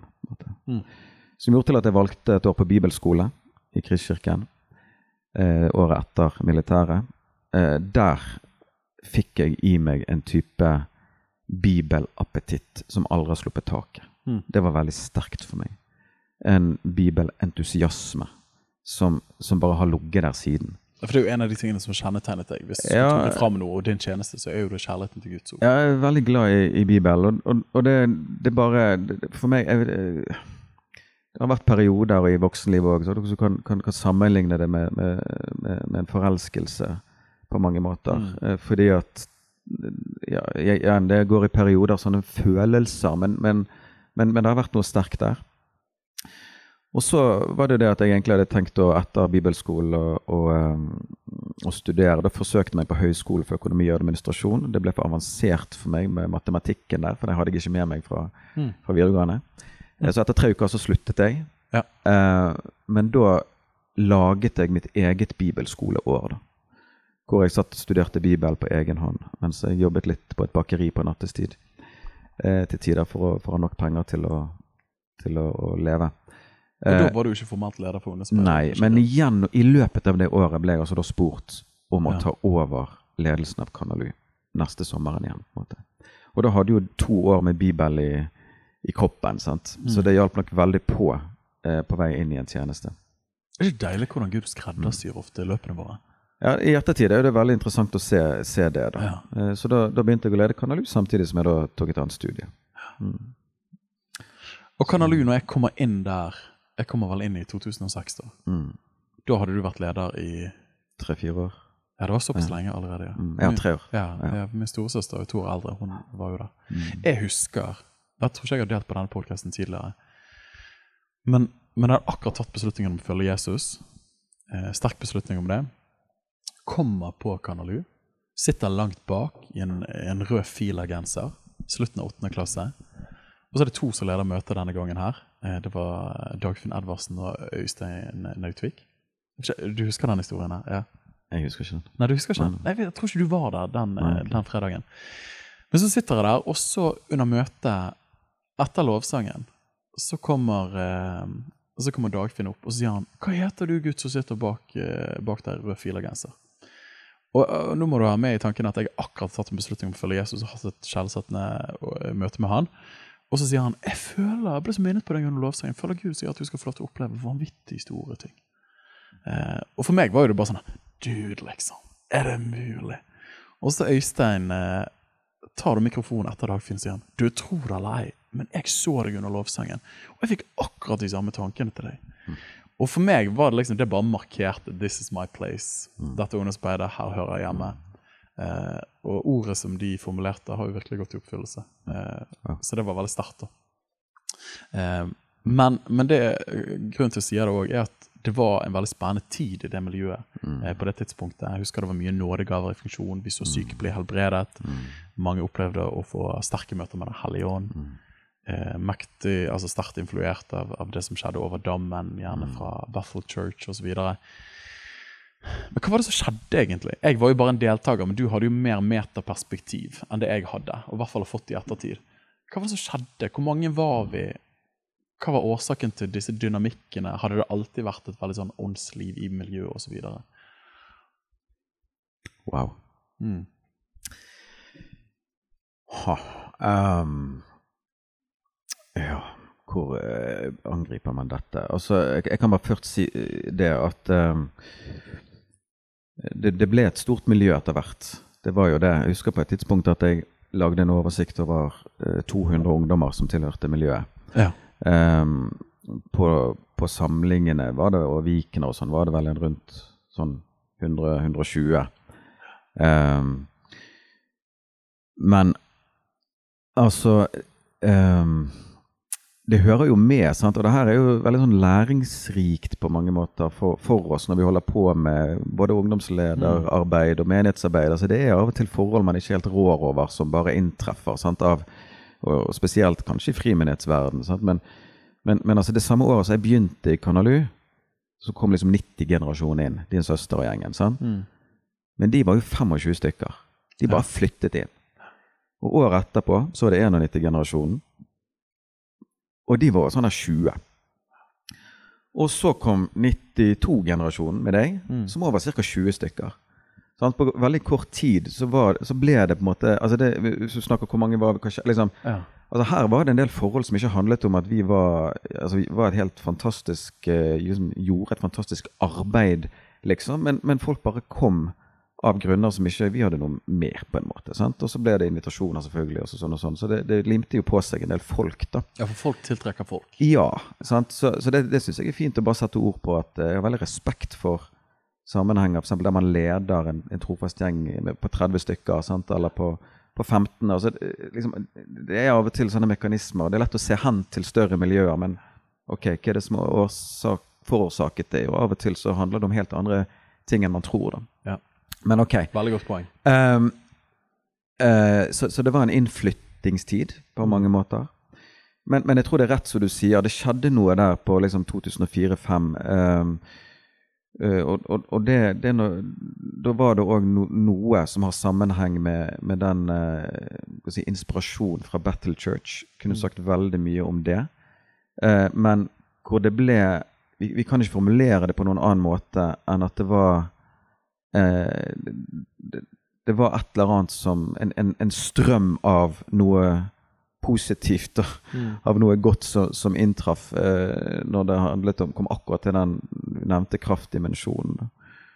Som gjorde til at jeg valgte et år på bibelskole i Kristkirken, året etter militæret. Der fikk jeg i meg en type bibelappetitt som aldri har sluppet taket. Det var veldig sterkt for meg. En bibelentusiasme som bare har ligget der siden. For det er jo en av de tingene som har kjennetegnet deg. Hvis du tar det frem noe og din tjeneste, så er jo det kjærligheten til Guds ord. Jeg er veldig glad i Bibelen, og det bare, for meg, det har vært perioder i voksenlivet også, så du kan sammenligne det med en forelskelse på mange måter. Fordi at det går i perioder sånne følelser, men det har vært noe sterkt der. Og så var det at jeg egentlig hadde tenkt å etter bibelskolen å studere. Da forsøkte jeg meg på høyskole for økonomi og administrasjon. Det ble for avansert for meg med matematikken der, for det hadde jeg ikke med meg fra videregående. Så etter 3 uker så sluttet jeg. Ja. Men da laget jeg mitt eget bibelskoleår da. Hvor jeg satt og studerte Bibel på egen hånd, mens jeg jobbet litt på et bakeri på nattestid. Til tider for å ha nok penger til å leve. Og da var du ikke formelt leder for ungdomsarbeidet? Nei, men igjen, i løpet av det året ble jeg altså da spurt om å ta over ledelsen av Kanalu neste sommeren igjen. På en måte. Og da hadde jo 2 år med Bibel i kroppen, sant? Så det hjalp nok veldig på vei inn i en tjeneste. Det ikke deilig hvordan Gud skreddersyr ofte løpene våre? Ja, i ettertid er det veldig interessant å se det da. Ja. Så da begynte jeg å lede Kanalu, samtidig som jeg da tok et annet studie. Og Kanalu, når jeg kommer inn der, jeg kommer vel inn i 2006 da. Da hadde du vært leder i 3-4 år. Ja, det var såpass lenge allerede. Ja, 3 år. Ja, min storesøster og 2 år eldre, hun var jo der. Jeg husker, jeg tror ikke jeg har delt på denne podcasten tidligere, men jeg hadde akkurat tatt beslutningen om å følge Jesus. Sterk beslutning om det. Kommer på Kanalu, sitter langt bak i en rød filagenser, slutten av 8. klasse. Og så er det 2 som leder møtet denne gangen her. Det var Dagfinn Edvardsen og Øystein Nautvik. Du husker den historien her? Ja. Jeg husker ikke den. Nei, du husker ikke den? Nei, jeg tror ikke du var der den fredagen. Men så sitter jeg der, og så under møtet, etter lovsangen, så kommer Dagfinn opp, og så sier han, hva heter du, Gud, som sitter bak der rød filagenser? Og nå må du ha med i tanken at jeg akkurat tatt en beslutning om å følge Jesus og hatt et skjellsettende møte med han. Og så sier han, jeg ble så minnet på den under lovsangen, jeg føler Gud sier at du skal få lov til å oppleve vanvittig store ting. Og for meg var jo det bare sånn, Dude, liksom, er det mulig? Og så Øystein tar du mikrofonen etter Dagfinn, sier han, du tror det eller ei, men jeg så deg under lovsangen, og jeg fikk akkurat de samme tankene til deg. Og for meg var det liksom, det bare markert, this is my place, dette ungdomsarbeidet, her hører jeg hjemme. Og ordet som de formulerte har jo virkelig gått i oppfyllelse. Så det var veldig sterkt da. Men det grunnen til å si det også er at det var en veldig spennende tid i det miljøet på det tidspunktet. Jeg husker det var mye nådegaver i funksjon, vi så syke bli helbredet. Mange opplevde å få sterke møter med den hellige ånd. Mektig, altså sterkt influert av det som skjedde over dammen, gjerne fra Bethel Church og så videre. Men hva var det som skjedde egentlig? Jeg var jo bare en deltaker, men du hadde jo mer metaperspektiv enn det jeg hadde, og i hvert fall har fått i ettertid. Hva var det som skjedde? Hvor mange var vi? Hva var årsaken til disse dynamikkene? Hadde det alltid vært et veldig sånn åndsliv i miljøet og så videre? Wow. Ja, hvor angriper man dette? Altså, jeg kan bare først si det at det ble et stort miljø etter hvert. Det var jo det. Jeg husker på et tidspunkt at jeg lagde en oversikt over 200 ungdommer som tilhørte miljøet. Ja. På samlingene var det, og vikene og sånn, var det vel en rundt sånn 100-120. Men altså det hører jo med, sant? Og det her er jo veldig sånn læringsrikt på mange måter for oss når vi holder på med både ungdomslederarbeid og menighetsarbeid. Altså det er av og til forhold man ikke helt rår over som bare inntreffer, sant? Og spesielt kanskje i frimenighetsverden, sant? Men altså det samme året så jeg begynte i Kanalu, så kom liksom 90-generasjonen inn, din søster og gjengen, sant? Men de var jo 25 stykker. De bare flyttet inn. Og året etterpå så er det 91-generasjonen, og de var sånn 20. Og så kom 92-generasjonen med deg, som var cirka 20 stykker. Sånn, på veldig kort tid så ble det på en måte, altså det, hvis du snakker hvor mange var, kanskje, liksom, altså her var det en del forhold som ikke handlet om at vi var et helt fantastisk, gjorde et fantastisk arbeid, liksom, men folk bare kom av grunner som ikke vi hadde noe mer på en måte, sant? Og så ble det invitasjoner selvfølgelig, og sånn og sånn, så det limte jo på seg en del folk da. Ja, for folk tiltrekker folk. Ja, sant? Så det synes jeg er fint å bare sette ord på at jeg har veldig respekt for sammenhenger, for eksempel der man leder en trofast gjeng på 30 stykker, sant? Eller på 15, altså, liksom, det er av og til sånne mekanismer, og det er lett å se hen til større miljøer, men ok, hva er det som har forårsaket det? Og av og til så handler det om helt andre ting enn man tror da. Ja. Men ok. Veldig godt poeng. Så det var en innflyttingstid på mange måter. Men jeg tror det er rett som du sier. Det skjedde noe der på liksom 2004-2005. Og da var det også noe som har sammenheng med den inspirasjon fra Bethel Church. Kunne sagt veldig mye om det. Men hvor det ble, vi kan ikke formulere det på noen annen måte enn at det var det var et eller annet som en strøm av noe positivt av noe godt som inntraff når det handlet om, kom akkurat til den nevnte kraftdimensjonen.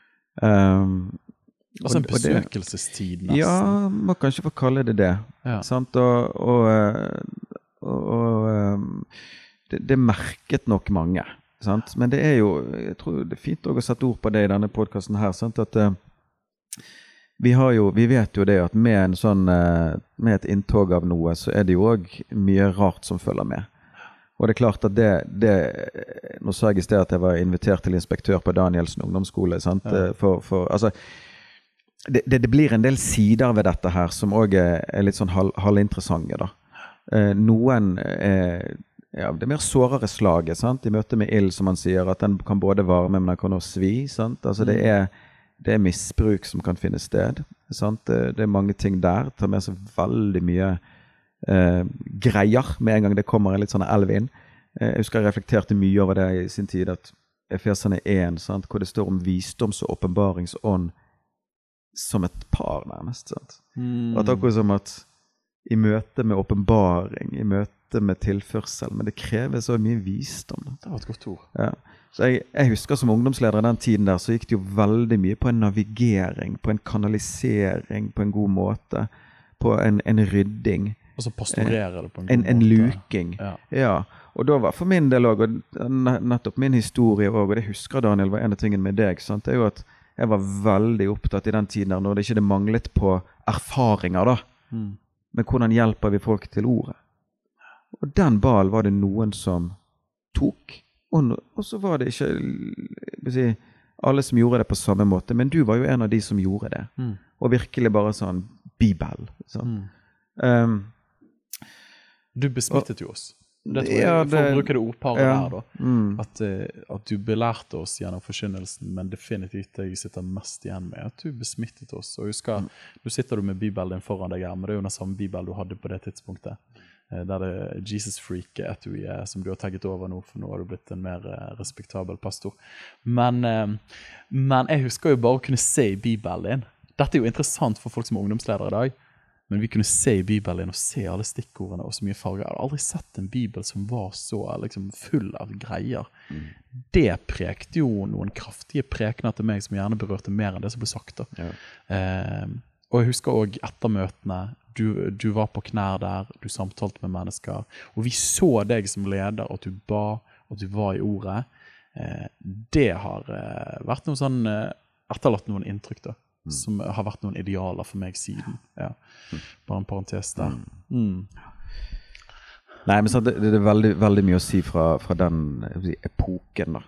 Altså en besøkelsestid nesten. Ja, man kan ikke få kalle det. Ja. Sant? Det merket nok mange. Sant? Men det jo, jeg tror det fint også å sette ord på det i denne podcasten her, sant? At vi vet jo det at med med et inntog av noe, så det jo også mye rart som følger med. Og det klart at nå sa jeg i sted at jeg var invitert til inspektør på Danielsen ungdomsskole, sant? Ja. Altså, det blir en del sider ved dette her som også litt sånn halvinteressante da. Noen det mer sårere slaget, sant? I møte med ild, som man sier, at den kan både varme, men den kan også svi, sant? Altså det misbruk som kan finne sted, sant? Det mange ting der, tar med seg veldig mye greier med en gang det kommer en litt sånn elv inn. Jeg husker jeg reflekterte mye over det i sin tid, at Efeserne 1, sant? Hvor det står om visdoms- og åpenbaringsånd som et par nærmest, sant? At akkurat som at i møte med åpenbaring, i møte med tilførsel, men det krever så mye visdom. Det var et godt ord. Ja. Så jeg husker som ungdomsleder i den tiden der, så gikk det jo veldig mye på en navigering, på en kanalisering, på en god måte, på en rydding. Og så pastorere det på en god måte. En luking. Ja. Og da var for min del også, og nettopp min historie også, og det husker Daniel var en av tingene med deg, sant? Det jo at jeg var veldig opptatt i den tiden der, når det ikke manglet på erfaringer da, men hvordan hjelper vi folk til ordet? Og den ball var det noen som tok, og så var det ikke alle som gjorde det på samme måte, men du var jo en av de som gjorde det. Og virkelig bare sånn bibel. Sånn. Du besmittet jo oss. Det tror jeg, for å bruke det ordparet der da, at du belærte oss gjennom forkynnelsen, men definitivt det jeg sitter mest igjen med, at du besmittet oss. Og husker, nå sitter du med bibelen din foran deg her, men det jo den samme bibel du hadde på det tidspunktet. Der det Jesus Freak etui som du har tagget over nå, for nå har du blitt en mer respektabel pastor. Men jeg husker jo bare å kunne se i bibelen din. Dette jo interessant for folk som er ungdomsledere i dag, men vi kunne se i bibelen og se alle stikkordene og så mye farger. Jeg har aldri sett en bibel som var så liksom, full av greier. Det prekte jo noen kraftige prekener til meg som gjerne berørte mer enn det som ble sagt da. Og jeg husker også etter møtene, du var på knær der, du samtalte med mennesker, og vi så deg som leder, at du ba, at du var i ordet. Det har vært noe sånn, etterlatt noen inntrykk da, som har vært noen idealer for meg siden. Ja. Bare en parentes der. Nei, men så det veldig, veldig mye å si fra den epoken da.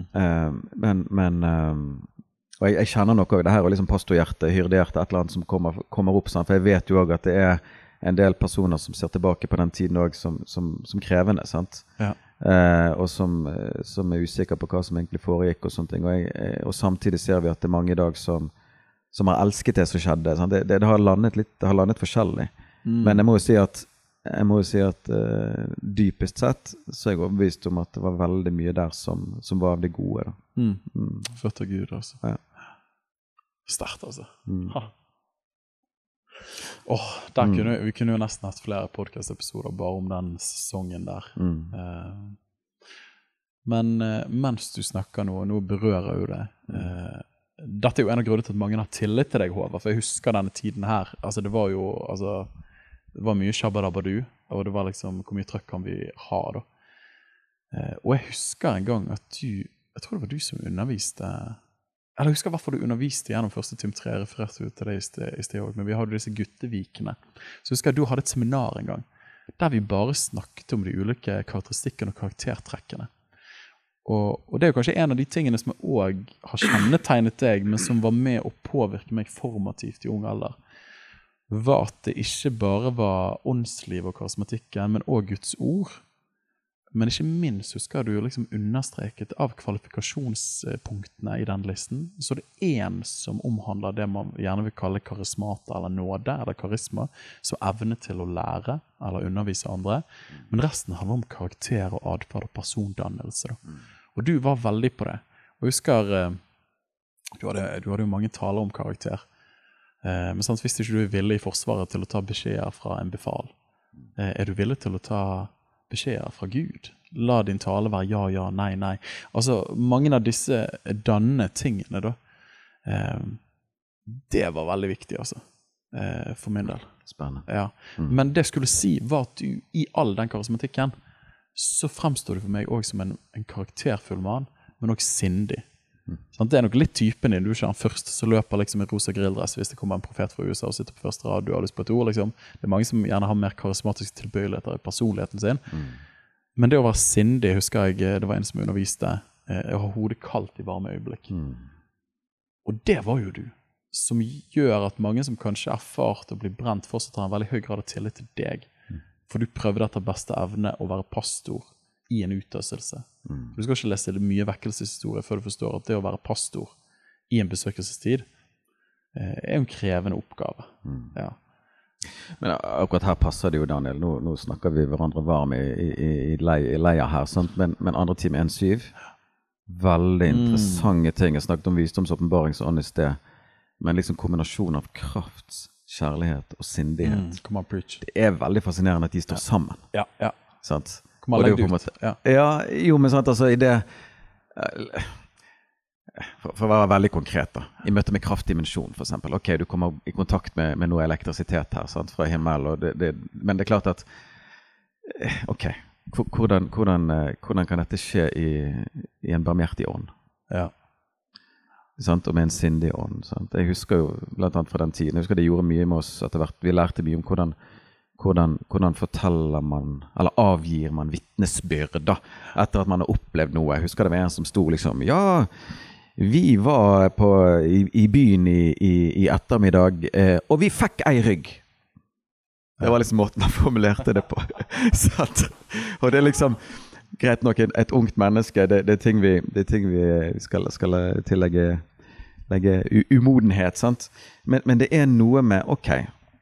Og jeg kjenner nok også, det her er liksom pastorhjerte, hyrdehjerte, et eller annet som kommer opp, sant? For jeg vet jo også at det en del personer som ser tilbake på den tiden også som krevende, sant? Ja. Og som usikker på hva som egentlig foregikk og sånne ting. Og samtidig ser vi at det mange i dag som har elsket det som skjedde. Sant? Det har landet forskjellig. Men jeg må jo si at dypest sett så er jeg overbevist om at det var veldig mye der som var av det gode da. Født av Gud altså. Ja. Sterkt altså. Vi kunne jo nesten hatt flere podcast-episoder bare om den sesongen der. Men mens du snakker nå berører jo det. Dette er jo en av grunnene til at mange har tillit til deg, Håvard, for jeg husker denne tiden her. Altså det var jo, det var mye shabadabadu, og det var liksom, hvor mye trøkk kan vi ha da? Og jeg husker en gang at jeg tror det var du som underviste, eller jeg husker hvertfall du underviste gjennom første Tim 3, refererte du til det i sted også, men vi hadde disse guttevikene. Så jeg husker at du hadde et seminar en gang, der vi bare snakket om de ulike karakteristikkene og karaktertrekkene. Og det er jo kanskje en av de tingene som jeg også har kjennetegnet deg, men som var med å påvirke meg formativt i ung alder, var at det ikke bare var åndsliv og karismatikken, men også Guds ord. Men ikke minst husker du liksom understreket av kvalifikasjonspunktene i den listen, så det er en som omhandler det man gjerne vil kalle karismata eller nåde eller karisma, så evne til å lære eller undervise andre, men resten handler om karakter og adferd og persondannelse da. Og du var veldig på det. Og jeg husker, du hadde jo mange taler om karakter, Men sant, hvis ikke du villig I forsvaret til å ta beskjeder fra en befal, du villig til å ta beskjeder fra Gud? La din tale være ja, ja, nei, nei. Altså, mange av disse dannende tingene da, det var veldig viktig altså, for min del. Spennende. Ja. Men det skulle si var at du I all den karismatikken så fremstår du for meg også som en karakterfull mann, men også sindig. Sånn, det nok litt typen din. Du ikke han først, så løper liksom en rosa grilldress hvis det kommer en profet fra USA og sitter på første rad, du har lyst på et ord liksom. Det mange som gjerne har mer karismatiske tilbøyeligheter I personligheten sin. Men det å være sindig, husker jeg, det var en som underviste, å ha hodet kaldt I varme øyeblikk. Og det var jo du, som gjør at mange som kanskje erfart å bli brent, fortsatt har en veldig høy grad av tillit til deg. For du prøvde etter beste evne å være pastor I en utøselse. Du skal ikke lese mye vekkelseshistorie før du forstår at det å være pastor I en besøkelsestid en krevende oppgave. Ja. Men akkurat her passer det jo, Daniel. Nå snakker vi hverandre varm I leia her, sant? Men 2. time 1-7, veldig interessante ting. Jeg snakket om visdomsåpenbaringsånd I sted, men liksom kombinasjon av kraft, kjærlighet og sindighet. Come on, preach. Det veldig fascinerende at de står sammen. Ja, ja. Sant? Kom an, legg det ut. Ja, jo, men sant, altså I det for å være veldig konkret da, I møte med kraftdimensjon for eksempel, ok, du kommer I kontakt med noe elektrisitet her, sant, fra himmel, og men det klart at ok, hvordan kan dette skje I en barmhjertig ånd? Ja. Sant, og med en sindig ånd, sant? Jeg husker jo blant annet fra den tiden, jeg husker det gjorde mye med oss etter hvert, vi lærte mye om hvordan forteller man, eller avgir man vittnesbyrd da, etter at man har opplevd noe. Jeg husker det var en som sto liksom, ja, vi var I byen I ettermiddag, og vi fikk ei rygg. Det var liksom måten han formulerte det på. Og det liksom, greit nok et ungt menneske, det ting vi skal tillegge umodenhet, sant? Men det noe med, ok,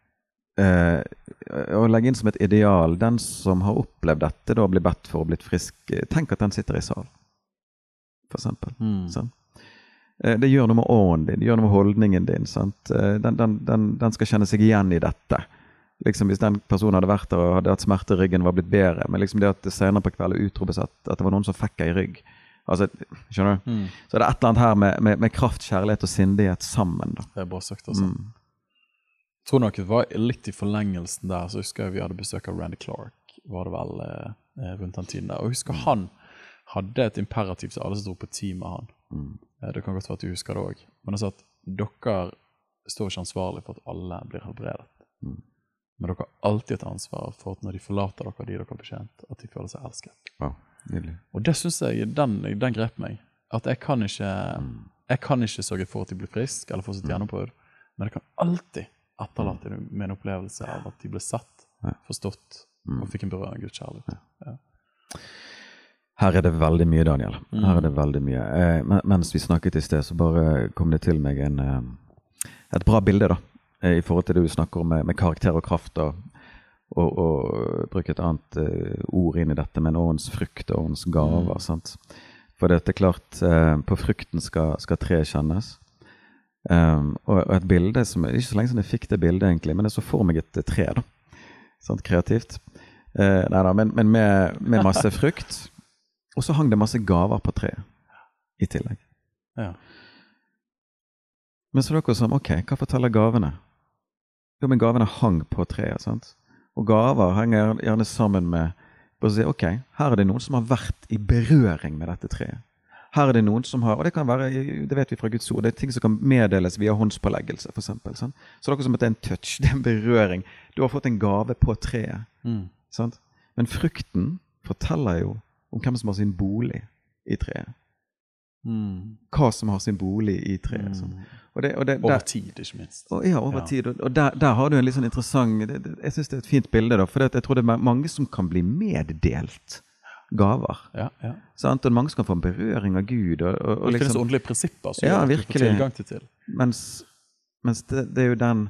å legge inn som et ideal, den som har opplevd dette, da blir bedt for å bli frisk, tenk at den sitter I sal, for eksempel. Sant? Det gjør noe med ånden din, det gjør noe med holdningen din, sant? Den skal kjenne seg igjen I dette. Liksom hvis den personen hadde vært der og hadde hatt smerte I ryggen var blitt bedre, men liksom det at senere på kvelden utropes at det var noen som fikk I rygg. Altså, skjønner du? Så det et eller annet her med kraft, kjærlighet og sindighet sammen da. Det bra sagt altså. Jeg tror nok det var litt I forlengelsen der, så husker jeg vi hadde besøk av Randy Clark, var det vel rundt den tiden der. Og jeg husker han hadde et imperativ så alle som dro på team med han. Det kan godt være at du husker det også. Men han sa at dere står ikke ansvarlig for at alle blir helbredet. Men dere har alltid et ansvar for at når de forlater dere, de dere har bekjent, at de føler seg elsket. Wow, nydelig. Og det synes jeg, den grep meg. At jeg kan ikke sørge for at de blir frisk, eller få sitt gjennombrud, men jeg kan alltid etterlate med en opplevelse av at de ble sett, forstått, og fikk en berøring av Guds kjærlighet. Ja. Her det veldig mye, Daniel. Her det veldig mye. Mens vi snakket I sted, så bare kom det til meg et bra bilde da, I forhold til det du snakker om med karakter og kraft, og bruke et annet ord inn I dette, men åndens frukt og åndens gaver, sant? For det klart, på frukten skal tre kjennes. Og et bilde som, ikke så lenge siden jeg fikk det bildet egentlig, men det så for meg et tre da, sant? Kreativt. Neida, men med masse frukt, og så hang det masse gaver på treet I tillegg. Ja. Men så dere som, ok, hva forteller gavene? Jo, men gavene hang på treet, sant? Og gaver henger gjerne sammen med, å si, ok, her det noen som har vært I berøring med dette treet. Her det noen som har, og det kan være, det vet vi fra Guds ord, det ting som kan meddeles via håndspåleggelse, for eksempel. Sant? Så det som at det en touch, det en berøring. Du har fått en gave på treet. Sant? Men frukten forteller jo om hvem som har sin bolig I treet. Hva som har sin bolig I treet. Og det, over tid, ikke minst. Ja, over tid. Og der har du en litt sånn interessant, jeg synes det et fint bilde da, for jeg tror det mange som kan bli meddelt gaver. Ja. Sant? Og mange som kan få en berøring av Gud. Og det finnes åndelige prinsipper som ja, du får tilgang til. Mens det jo den,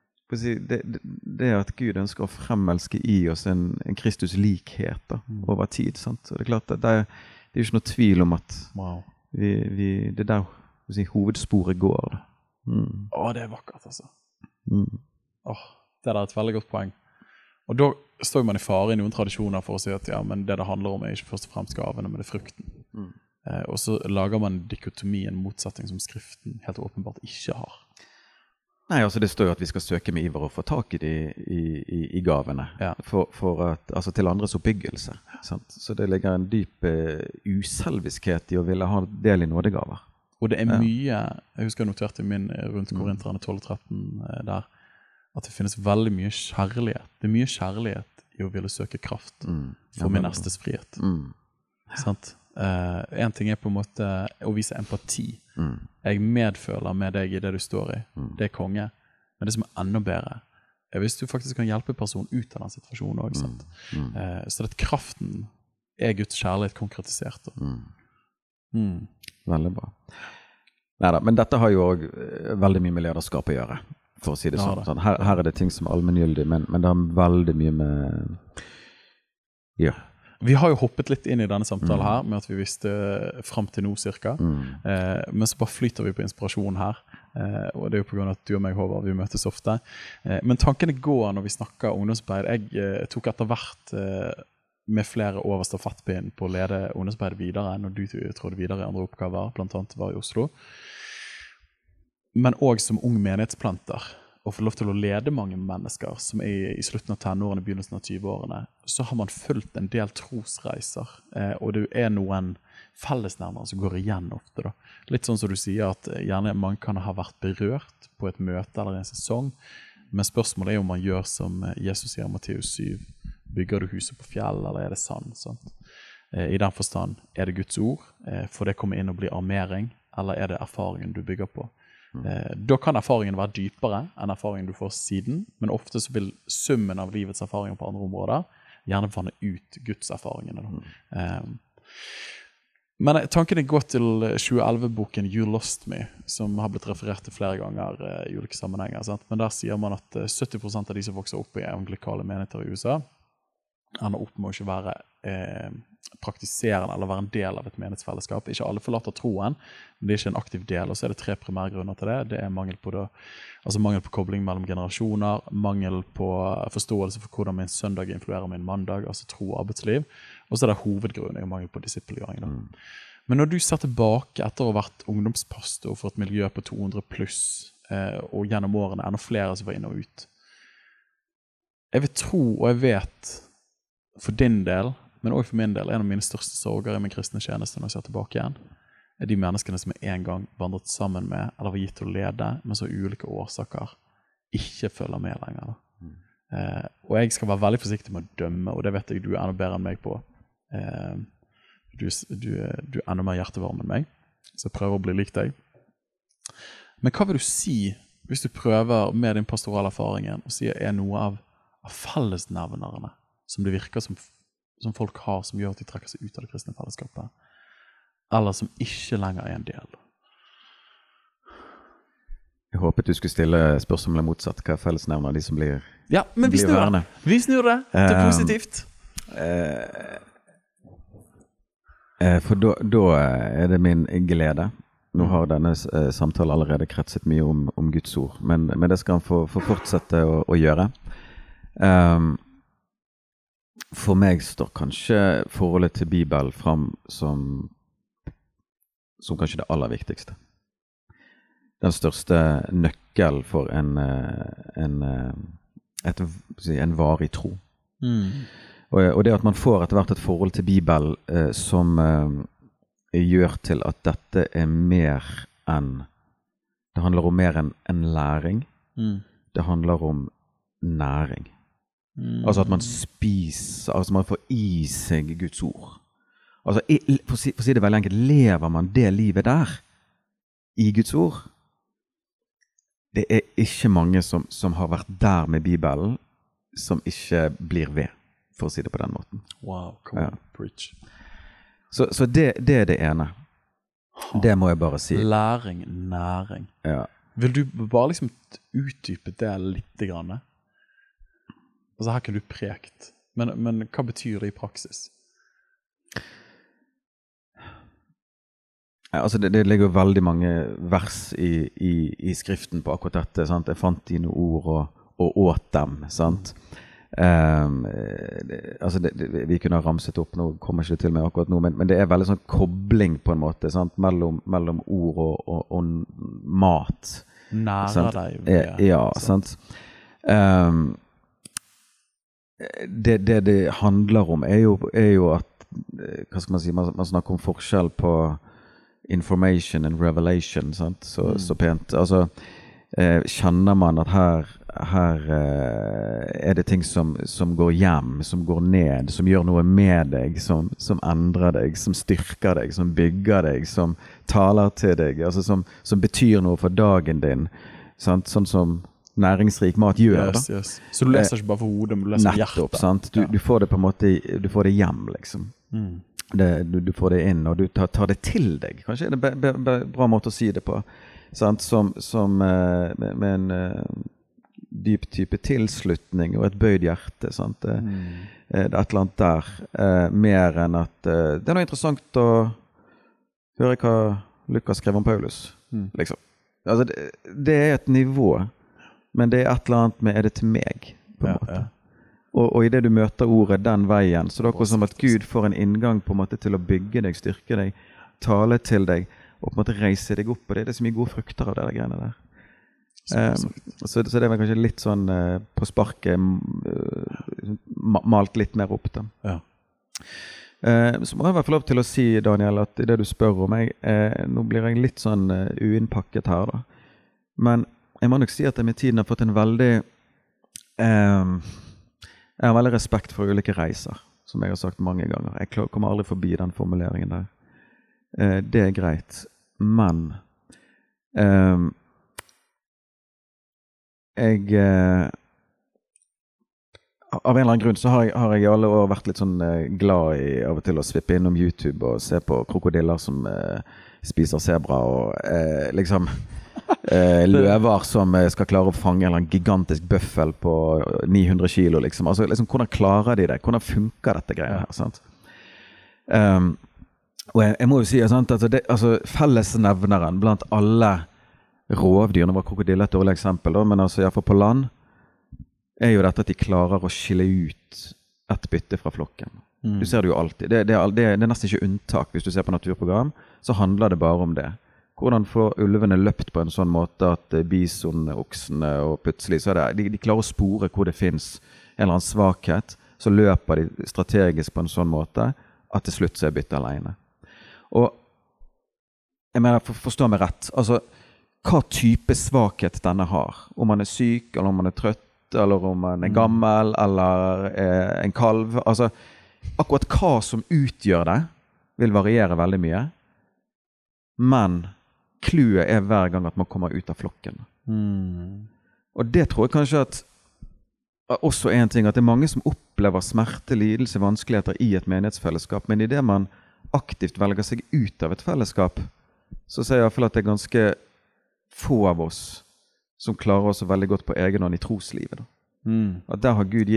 det at Gud ønsker å fremelske I oss en Kristus likhet da, over tid. Sant? Og det klart at det jo ikke noe tvil om at det der hovedsporet går. Det vakkert altså. Det er et veldig godt poeng. Og da står man i fare i noen tradisjoner for å si at ja, men det handler om er ikke først og fremst gavene, men det er frukten. Og så lager man en dikotomi, en motsetning som skriften helt åpenbart ikke har. Nei, altså det står jo at vi skal søke med iver og få tak i i gavene for at, altså til andres oppbyggelse. Sant? Så det ligger en dyp uselviskhet i å ville ha del i nådegaver. Og det er mye, jeg husker jeg noterte min rundt Korinterne 12-13 der, at det finnes veldig mye kjærlighet. Det er mye kjærlighet i å ville søke kraft for min nestes frihet. Sant? En ting er på en måte å vise empati. Jeg medføler med deg i det du står i. Det er konge. Men det som er enda bedre er hvis du faktisk kan hjelpe personen ut av den situasjonen også, så at kraften er Guds kjærlighet konkretisert. Veldig bra. Neida, men dette har jo også veldig mye med lederskap å gjøre, for å si det sånn. Her er det ting som er allmenngyldig, men det har veldig mye med Vi har jo hoppet litt inn i denne samtalen her, med at vi visste frem til nå cirka. Men så bare flyter vi på inspirasjon her. Og det er jo på grunn av at du og meg, Håvard, vi møtes ofte. Men tankene går når vi snakker ungdomsarbeid. Jeg tok etter hvert med flere over stafettpinnen på å lede ungdomsarbeid videre, når du trådte videre i andre oppgaver, blant annet var i Oslo. Men også som ung menighetsplanter, og få lov til å lede mange mennesker som er i slutten av tenårene, begynnelsen av 20-årene, så har man fulgt en del trosreiser, og det er noen fellesnærmere som går igjen ofte. Da. Litt sånn som du sier, at gjerne man kan ha vært berørt på et møte eller en sesong, men spørsmålet er om man gjør som Jesus sier i Matteus 7, bygger du huset på fjell, eller er det sand? Sant? I den forstand, er det Guds ord? Får det komme inn og bli armering, eller er det erfaringen du bygger på? Da kan erfaringen være dypere enn erfaringen du får siden, men ofte så vil summen av livets erfaringer på andre områder gjerne vanne ut Guds erfaringene. Men tanken går til 2011-boken You Lost Me, som har blitt referert til flere ganger i ulike sammenhenger. Sant? Men der sier man at 70% av de som vokser opp i evangelikale menigheter i USA ender opp med å ikke være praktiserende eller være en del av et menighetsfellesskap. Ikke alle forlater troen, men det er ikke en aktiv del, og så er det 3 primærgrunner til det. Det er mangel på kobling mellom generasjoner, mangel på forståelse for hvordan min søndag influerer min mandag, altså tro og arbeidsliv, og så er det hovedgrunnen, mangel på disippelgjøring. Men når du ser tilbake etter å ha vært ungdomspastor for et miljø på 200 pluss, og gjennom årene enda flere som var inn og ut, jeg vil tro, og jeg vet for din del, men også for min del, en av mine største sorger i min kristne tjeneste når jeg ser tilbake igjen, er de menneskene som jeg en gang vandret sammen med, eller var gitt til å lede, men så ulike årsaker ikke følger med lenger. Og jeg skal være veldig forsiktig med å dømme, og det vet jeg du er enda bedre enn meg på. Du er enda mer hjertevarm enn meg, så jeg prøver å bli lik deg. Men hva vil du si, hvis du prøver med din pastorale erfaringen, og sier er noe av fellesnevnerne, som det virker som folk har, som gjør at de trekker seg ut av det kristne fellesskapet, eller som ikke lenger er en del? Jeg håpet du skulle stille spørsmålet motsatt. Hva er fellesnevner de som blir Ja, men vi snur det. Vi snur det til positivt. For da er det min glede. Nå har denne samtalen allerede kretset mye om Guds ord, men det skal han få fortsette å gjøre. For meg står kanskje forholdet til Bibelen fram som kanskje det aller viktigste. Den største nøkkel for en varig tro. Og det at man får etter hvert et forhold til Bibelen som gjør til at dette er mer enn, det handler om mer enn læring. Det handler om næring. Altså at man spiser, altså man får i seg Guds ord. Altså, for å si det veldig enkelt, lever man det livet der i Guds ord? Det er ikke mange som har vært der med Bibelen, som ikke blir ved, for å si det på den måten. Wow, come on, preach. Så det er det ene. Det må jeg bare si. Læring, næring. Ja. Vil du bare liksom utdype det litt grann? Altså her kan du prekt, men hva betyr det i praksis? Ja, altså det ligger veldig mange vers i skriften på akkurat dette, sant? Jeg fant dine ord og åt dem, sant? Altså vi kunne ha ramset opp, nå kommer ikke det til meg akkurat nå, men det veldig sånn kobling på en måte, sant? Mellom ord og mat. Nære deg. Ja, sant? Det handler om jo at, hva skal man si, man snakker om forskjell på information and revelation, sant? Så pent. Altså, kjenner man at her det ting som går hjem, som går ned, som gjør noe med deg, som endrer deg, som styrker deg, som bygger deg, som taler til deg, altså som betyr noe for dagen din, sant? Sånn som næringsrik mat gjør da. Yes. Så du leser ikke bare for hodet, men du leser for hjertet. Nettopp, sant? Du får det på en måte, du får det hjem, liksom. Du får det inn, og du tar det til deg. Kanskje det bra måte å si det på. Sant? Som med en dyp type tilslutning og et bøyd hjerte. Sant? Det et eller annet der. Mer enn at det noe interessant å høre hva Lukas skrev om Paulus. Liksom. Altså, det et nivå, men det et eller annet med det til meg, på en måte. Og i det du møter ordet den veien, så det akkurat som at Gud får en inngang på en måte til å bygge deg, styrke deg, tale til deg, og på en måte reise deg opp, og det så mye gode frukter av det greiene der. Så det var kanskje litt sånn på sparket malt litt mer opp da. Så må jeg i hvert fall lov til å si, Daniel, at i det du spør om meg, nå blir jeg litt sånn uinnpakket her da, men jeg må nok si at jeg med tiden har fått en veldig jeg har veldig respekt for ulike reiser, som jeg har sagt mange ganger. Jeg kommer aldri forbi den formuleringen der. Det greit, men jeg av en eller annen grunn så har jeg i alle år vært litt sånn glad i av og til å svippe innom YouTube og se på krokodiller som spiser zebra og liksom løver som skal klare å fange en gigantisk bøffel på 900 kilo liksom. Altså liksom, hvordan klarer de det? Hvordan funker dette greiet her? Sant? Og jeg må jo si sant, altså fellesnevneren blant alle rovdyr, nå var krokodiller et dårlig eksempel da, men altså i hvert fall på land jo dette at de klarer å skille ut et bytte fra flokken. Du ser det jo alltid. Det nesten ikke unntak hvis du ser på naturprogram, så handler det bare om det. Hvordan får ulvene løpt på en sånn måte at bison, oksene og plutselig så de klarer å spore hvor det finnes en eller annen svakhet, så løper de strategisk på en sånn måte at til slutt så byttet alene. Og jeg mener, forstå meg rett, altså hva type svakhet denne har, om man syk, eller om man trøtt, eller om man gammel, eller en kalv, altså akkurat hva som utgjør det vil variere veldig mye, men kluet hver gang at man kommer ut av flokken. Og det tror jeg kanskje at også en ting, at det mange som opplever smerte, lidelse, vanskeligheter i et menighetsfellesskap, men i det man aktivt velger seg ut av et fellesskap, så ser jeg i hvert fall at det ganske få av oss som klarer oss veldig godt på egen hånd i troslivet. At der har Gud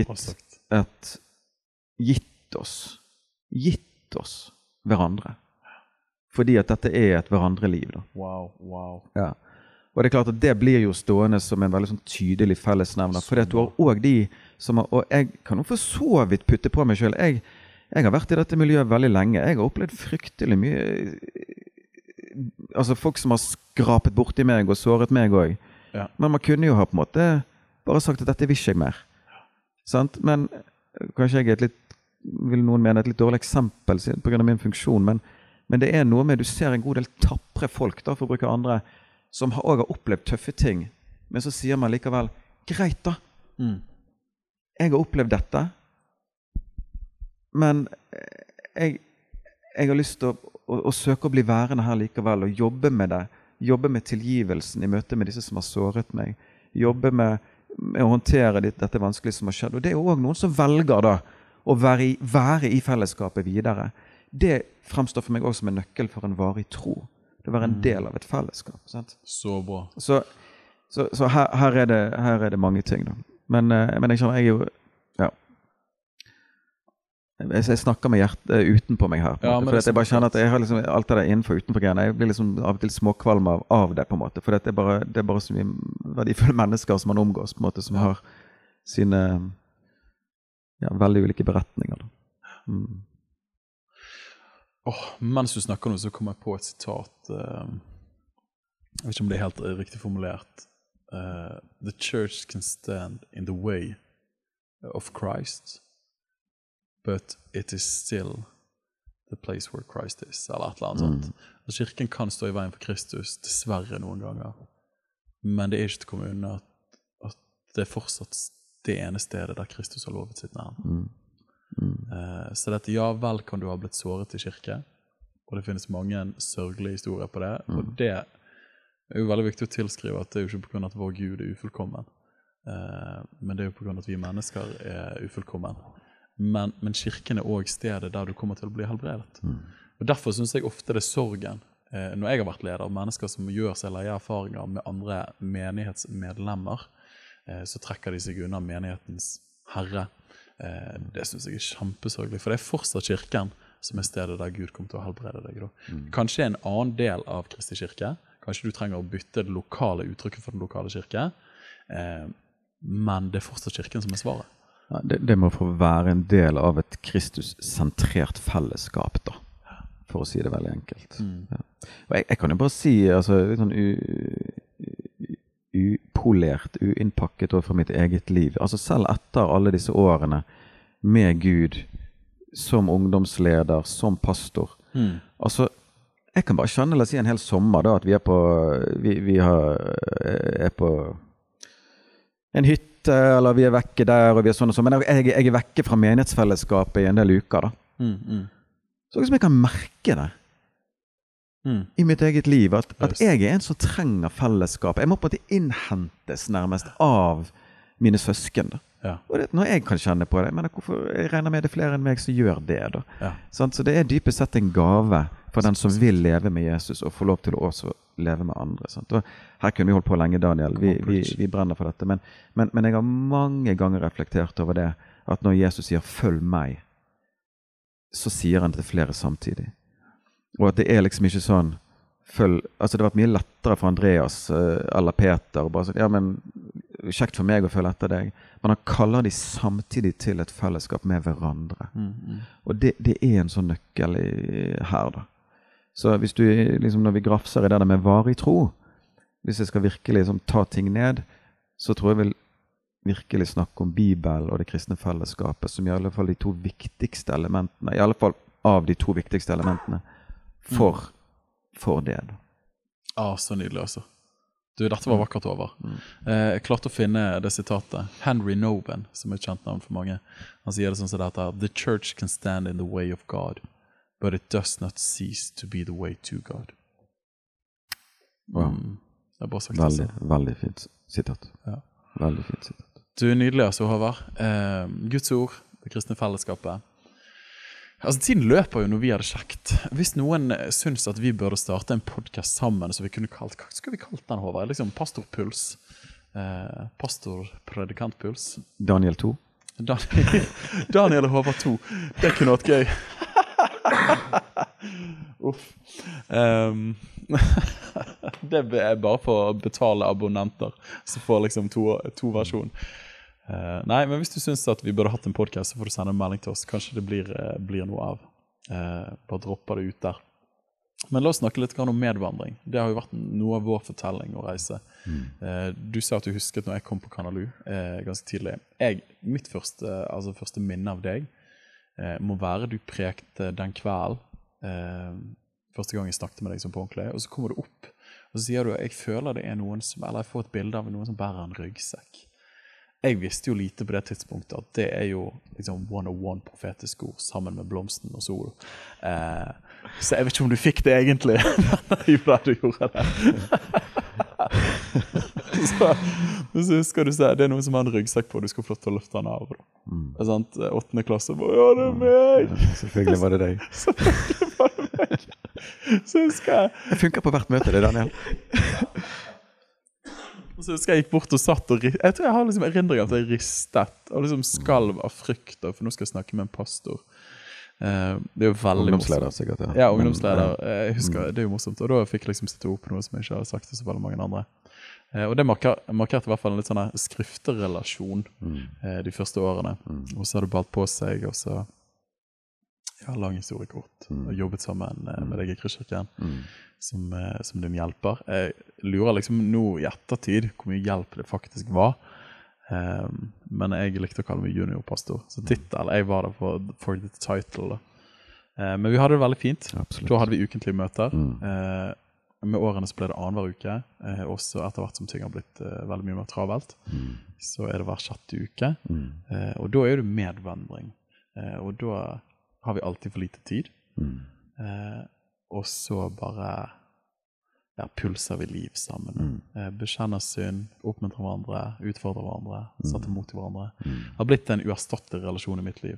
gitt oss hverandre. Fordi at dette et hverandre liv da. Wow. Ja. Og det klart at det blir jo stående som en veldig sånn tydelig fellesnevner, for det du har også de som har, og jeg kan jo for så vidt putte på meg selv, jeg har vært i dette miljøet veldig lenge, jeg har opplevd fryktelig mye, altså folk som har skrapet bort i meg og såret meg også, men man kunne jo ha på en måte bare sagt at dette vil ikke jeg mer, sant? Men kanskje jeg vil noen mene et litt dårlig eksempel på grunn av min funksjon, men det noe med, du ser en god del tappre folk da, for å bruke andre, som også har opplevd tøffe ting, men så sier man likevel, greit da, jeg har opplevd dette, men jeg har lyst til å søke å bli værende her likevel, og jobbe med det, jobbe med tilgivelsen i møte med disse som har såret meg, jobbe med å håndtere dette vanskelige som har skjedd, og det jo også noen som velger da, å være i fellesskapet videre. Det fremstår for meg også som en nøkkel for en varig tro. Det å være en del av et fellesskap. Sant? Så bra. Så her det mange ting da. Men jeg skjønner, jeg jo, ja. Jeg snakker med hjertet utenpå meg her, på en måte, for jeg bare kjenner at jeg har liksom alt det der innenfor utenfor greiene. Jeg blir liksom av og til småkvalm av det, på en måte, for det er bare så mye verdifulle mennesker som man omgås, på en måte, som har sine veldig ulike beretninger. Mens du snakker nå, så kommer jeg på et sitat. Jeg vet ikke om det er helt riktig formulert. The church can stand in the way of Christ, but it is still the place where Christ is, eller et eller annet sånt. Og kirken kan stå i veien for Kristus, dessverre noen ganger. Men det er ikke til å komme unna at det er fortsatt det ene stedet der Kristus har lovet sitt navn. Så dette, ja vel kan du ha blitt såret i kirke, og det finnes mange sørgelige historier på det, og det er jo veldig viktig å tilskrive at det er jo ikke på grunn av at vår Gud er ufullkommen, men det er jo på grunn av at vi mennesker er ufullkommen. Men kirken er også stedet der du kommer til å bli helbredet. Og derfor synes jeg ofte det er sorgen, når jeg har vært leder, mennesker som gjør seg leie erfaringer med andre menighetsmedlemmer, så trekker de seg unna menighetens herre. Det synes jeg er kjempesørgelig, for det er fortsatt kirken som er stedet der Gud kommer til å helbrede deg. Kanskje en annen del av Kristi kirke, kanskje du trenger å bytte det lokale uttrykket for den lokale kirke, men det er fortsatt kirken som er svaret. Ja, det må få være en del av et Kristus-sentrert fellesskap da, for å si det veldig enkelt. Ja. Og jeg kan jo bare si, altså, sånn upolert, uinnpakket fra mitt eget liv. Altså selv etter alle disse årene med Gud, som ungdomsleder, som pastor. Altså, jeg kan bare kjenne, la oss si en hel sommer da, at vi er på en hytte, eller vi er vekke der, og vi er sånn og sånn. Men jeg er vekke fra menighetsfellesskapet i en del uker da. Så liksom jeg kan merke det i mitt eget liv, at jeg er en som trenger fellesskap. Jeg må på en måte innhentes nærmest av mine søsken da. Og det, når jeg kan kjenne på det, men hvorfor jeg regner med det flere enn meg som gjør det da. Så det er dypest sett en gave for den som vil leve med Jesus og få lov til å også leve med andre. Sant? Og her kunne vi holdt på lenge, Daniel. Vi brenner for dette. Men jeg har mange ganger reflektert over det, at når Jesus sier «følg meg», så sier han til flere samtidig. Og at det er liksom ikke sånn, altså det har vært mye lettere for Andreas eller Peter, og bare sånn, ja, men kjekt for meg å følge etter deg. Men han kaller de samtidig til et fellesskap med hverandre. Og det er en sånn nøkkel her da. Så hvis du, liksom, når vi grafser i det der med varig tro, hvis jeg skal virkelig liksom, ta ting ned, så tror jeg vil virkelig snakke om Bibelen og det kristne fellesskapet, som i alle fall de to viktigste elementene, i alle fall av de to viktigste elementene, for det. Så nydelig altså. Du, dette var vakkert over. Jeg klarte å finne det sitatet. Henry Nouwen, som er et kjent navn for mange. Han sier det sånn som dette: The church can stand in the way of God, but it does not cease to be the way to God. Det er bare sagt veldig, veldig fint sitat. Ja. Veldig fint sitat. Du, nydelig altså, Håvard. Guds ord, det kristne fellesskapet. Altså, tiden løper jo når vi har det kjekt. Hvis noen synes at vi burde starte en podcast sammen, så vi kunne kalt, hva skal vi kalt den, Håvard? Liksom pastorpuls. Pastorpredikantpuls. Daniel 2. Daniel og Håvard 2. Det kunne vært gøy. Uff. Det er bare for å betale abonnenter, så får liksom to versjon. Nei, men hvis du synes at vi burde hatt en podcast, så får du sende en melding til oss. Kanskje det blir noe av. Bare dropper det ut der. Men la oss snakke litt om medvandring. Det har jo vært noe av vår fortelling og reise. Du sa at du husket når jeg kom på Kanalu ganske tidlig. Mitt første minne av deg må være du prekte den kvelden første gang jeg snakket med deg som på ordentlig, og så kommer du opp og så sier du, jeg føler det er noen som, eller jeg får et bilde av noen som bærer en ryggsekk. Jeg visste jo lite på det tidspunktet at det er jo liksom 101 profetisk ord sammen med blomsten og sol. Så jeg vet ikke om du fikk det egentlig, men jeg var du gjorde det. Så skal du se, det er noen som har en ryggsekk på, du skal få lov til å løfte den av. Det er sant, 8. klasse, ja, det er meg! Selvfølgelig var det deg. Selvfølgelig var det meg. Så husker jeg. Det funker på hvert møte, det, Daniel. Så husker jeg gikk bort og satt og jeg tror jeg har liksom erindring av at jeg ristet og liksom skalv av frykt, for nå skal jeg snakke med en pastor. Det jo veldig ungdomsleder, morsomt. sikkert, Ja, ungdomsleder. Jeg husker, det jo morsomt. Og da fikk jeg liksom sitte opp noe som jeg ikke hadde sagt til så veldig mange andre. Og det markerte I hvert fall en litt sånn skrifterelasjon de første årene. Og så har det balt på seg, og så lang historie kort. Og jobbet sammen med deg I Kristkirken som din hjelper. Jeg lurer liksom nå I ettertid hvor mye hjelp det faktisk var. Men jeg likte å kalle meg juniorpastor. Så titel, jeg var der for the title. Men vi hadde det veldig fint. Absolutt. Da hadde vi ukentlige møter. Med årene så ble det annenhver uke. Også etter hvert som ting har blitt veldig mye mer travelt. Så det hver 6. uke. Og da det medvandring. Og da har vi alltid for lite tid. Og så bare pulser vi liv sammen. Bekjenner synd, oppmuntrer hverandre, utfordrer hverandre, setter mot I hverandre. Det har blitt en uerstattelig relasjon I mitt liv.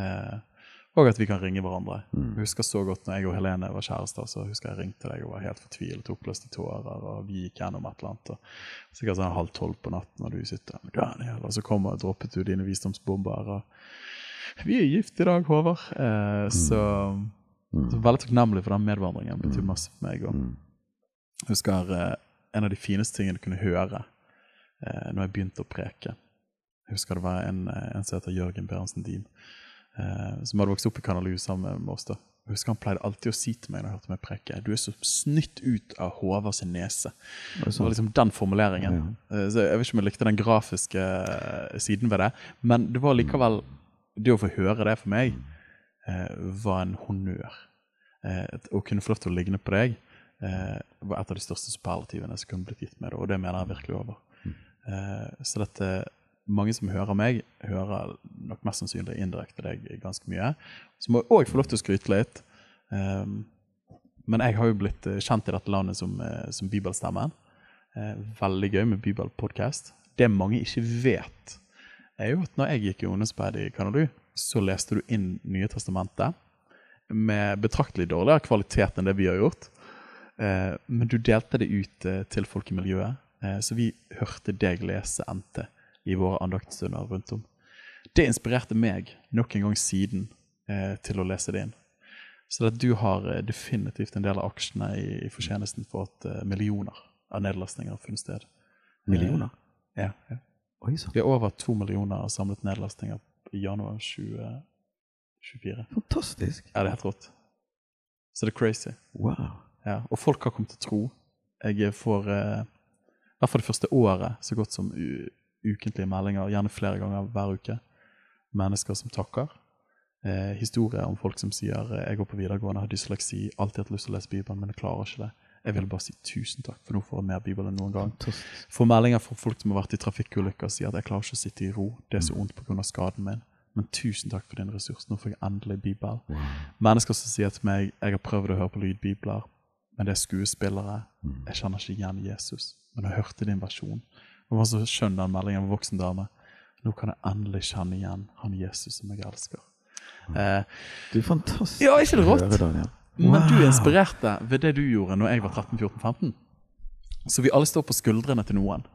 Og at vi kan ringe hverandre. Jeg husker så godt når jeg og Helene var kjærester, så husker jeg ringte deg og var helt fortvilet, oppløst I tårer, og vi gikk gjennom et eller annet. Og sikkert sånn 11:30 på natten når du sitter med Daniel, og så droppet du dine visdomsbomber, og vi gift I dag, Håvard. Så veldig takknemlig for den medvandringen. Det betyr masse for meg. Og jeg husker en av de fineste tingene jeg kunne høre når jeg begynte å preke. Jeg husker det var en som heter Jørgen Berensen Din, som hadde vokst opp I Kanalu sammen med oss da. Jeg husker han pleide alltid å si til meg når jeg hørte meg preke, du så snytt ut av Håvard sin nese. Det var liksom den formuleringen. Så jeg vet ikke om jeg likte den grafiske siden ved det, men det var likevel, det å få høre det for meg, var en honnør. Å kunne få lov til å ligne på deg, var et av de største superlativene som kunne blitt gitt med det, og det mener jeg virkelig over. Så dette mange som hører meg, hører nok mest sannsynlig indirekte deg ganske mye. Så må jeg også få lov til å skryte litt. Men jeg har jo blitt kjent I dette landet som bibelstemmen. Veldig gøy med bibelpodcast. Det mange ikke vet, jo at når jeg gikk I ungdomsarbeid I Kanalu, så leste du inn Nye Testamentet med betraktelig dårligere kvalitet enn det vi har gjort. Men du delte det ut til folk I miljøet, så vi hørte deg lese NT I våre andaktsstunder rundt om. Det inspirerte meg nok en gang siden til å lese det inn. Så at du har definitivt en del av aksjene I fortjenesten for at millioner av nedlastninger har funnet sted. Millioner? Ja. Oi, så. Vi har over 2 millioner samlet nedlastninger I januar 2024. Fantastisk. Ja, det helt rått. Så det crazy. Wow. Ja, og folk har kommet til tro. Jeg får, I hvert fall det første året, så godt som ukentlige meldinger, gjerne flere ganger hver uke. Mennesker som takker. Historier om folk som sier, jeg går på videregående, har dysleksi, alltid hatt lyst til å lese Bibelen, men jeg klarer ikke det. Jeg vil bare si tusen takk, for nå får jeg mer Bibel enn noen gang. Får meldinger fra folk som har vært I trafikkulykker og sier at jeg klarer ikke å sitte I ro. Det så ondt på grunn av skaden min. Men tusen takk for din ressurs. Nå får jeg endelig Bibel. Mennesker som sier til meg, jeg har prøvd å høre på lydbibler, men det skuespillere. Jeg kjenner ikke igjen Jesus. Men jeg hørte din versjon. Og var så skjønn den meldingen av voksen dame. Nå kan jeg endelig kjenne igjen han Jesus som jeg elsker. Du fantastisk. Ja, ikke det rått? Daniel. Men du inspirerte ved det du gjorde når jeg var 13, 14, 15. Så vi alle står på skuldrene til noen.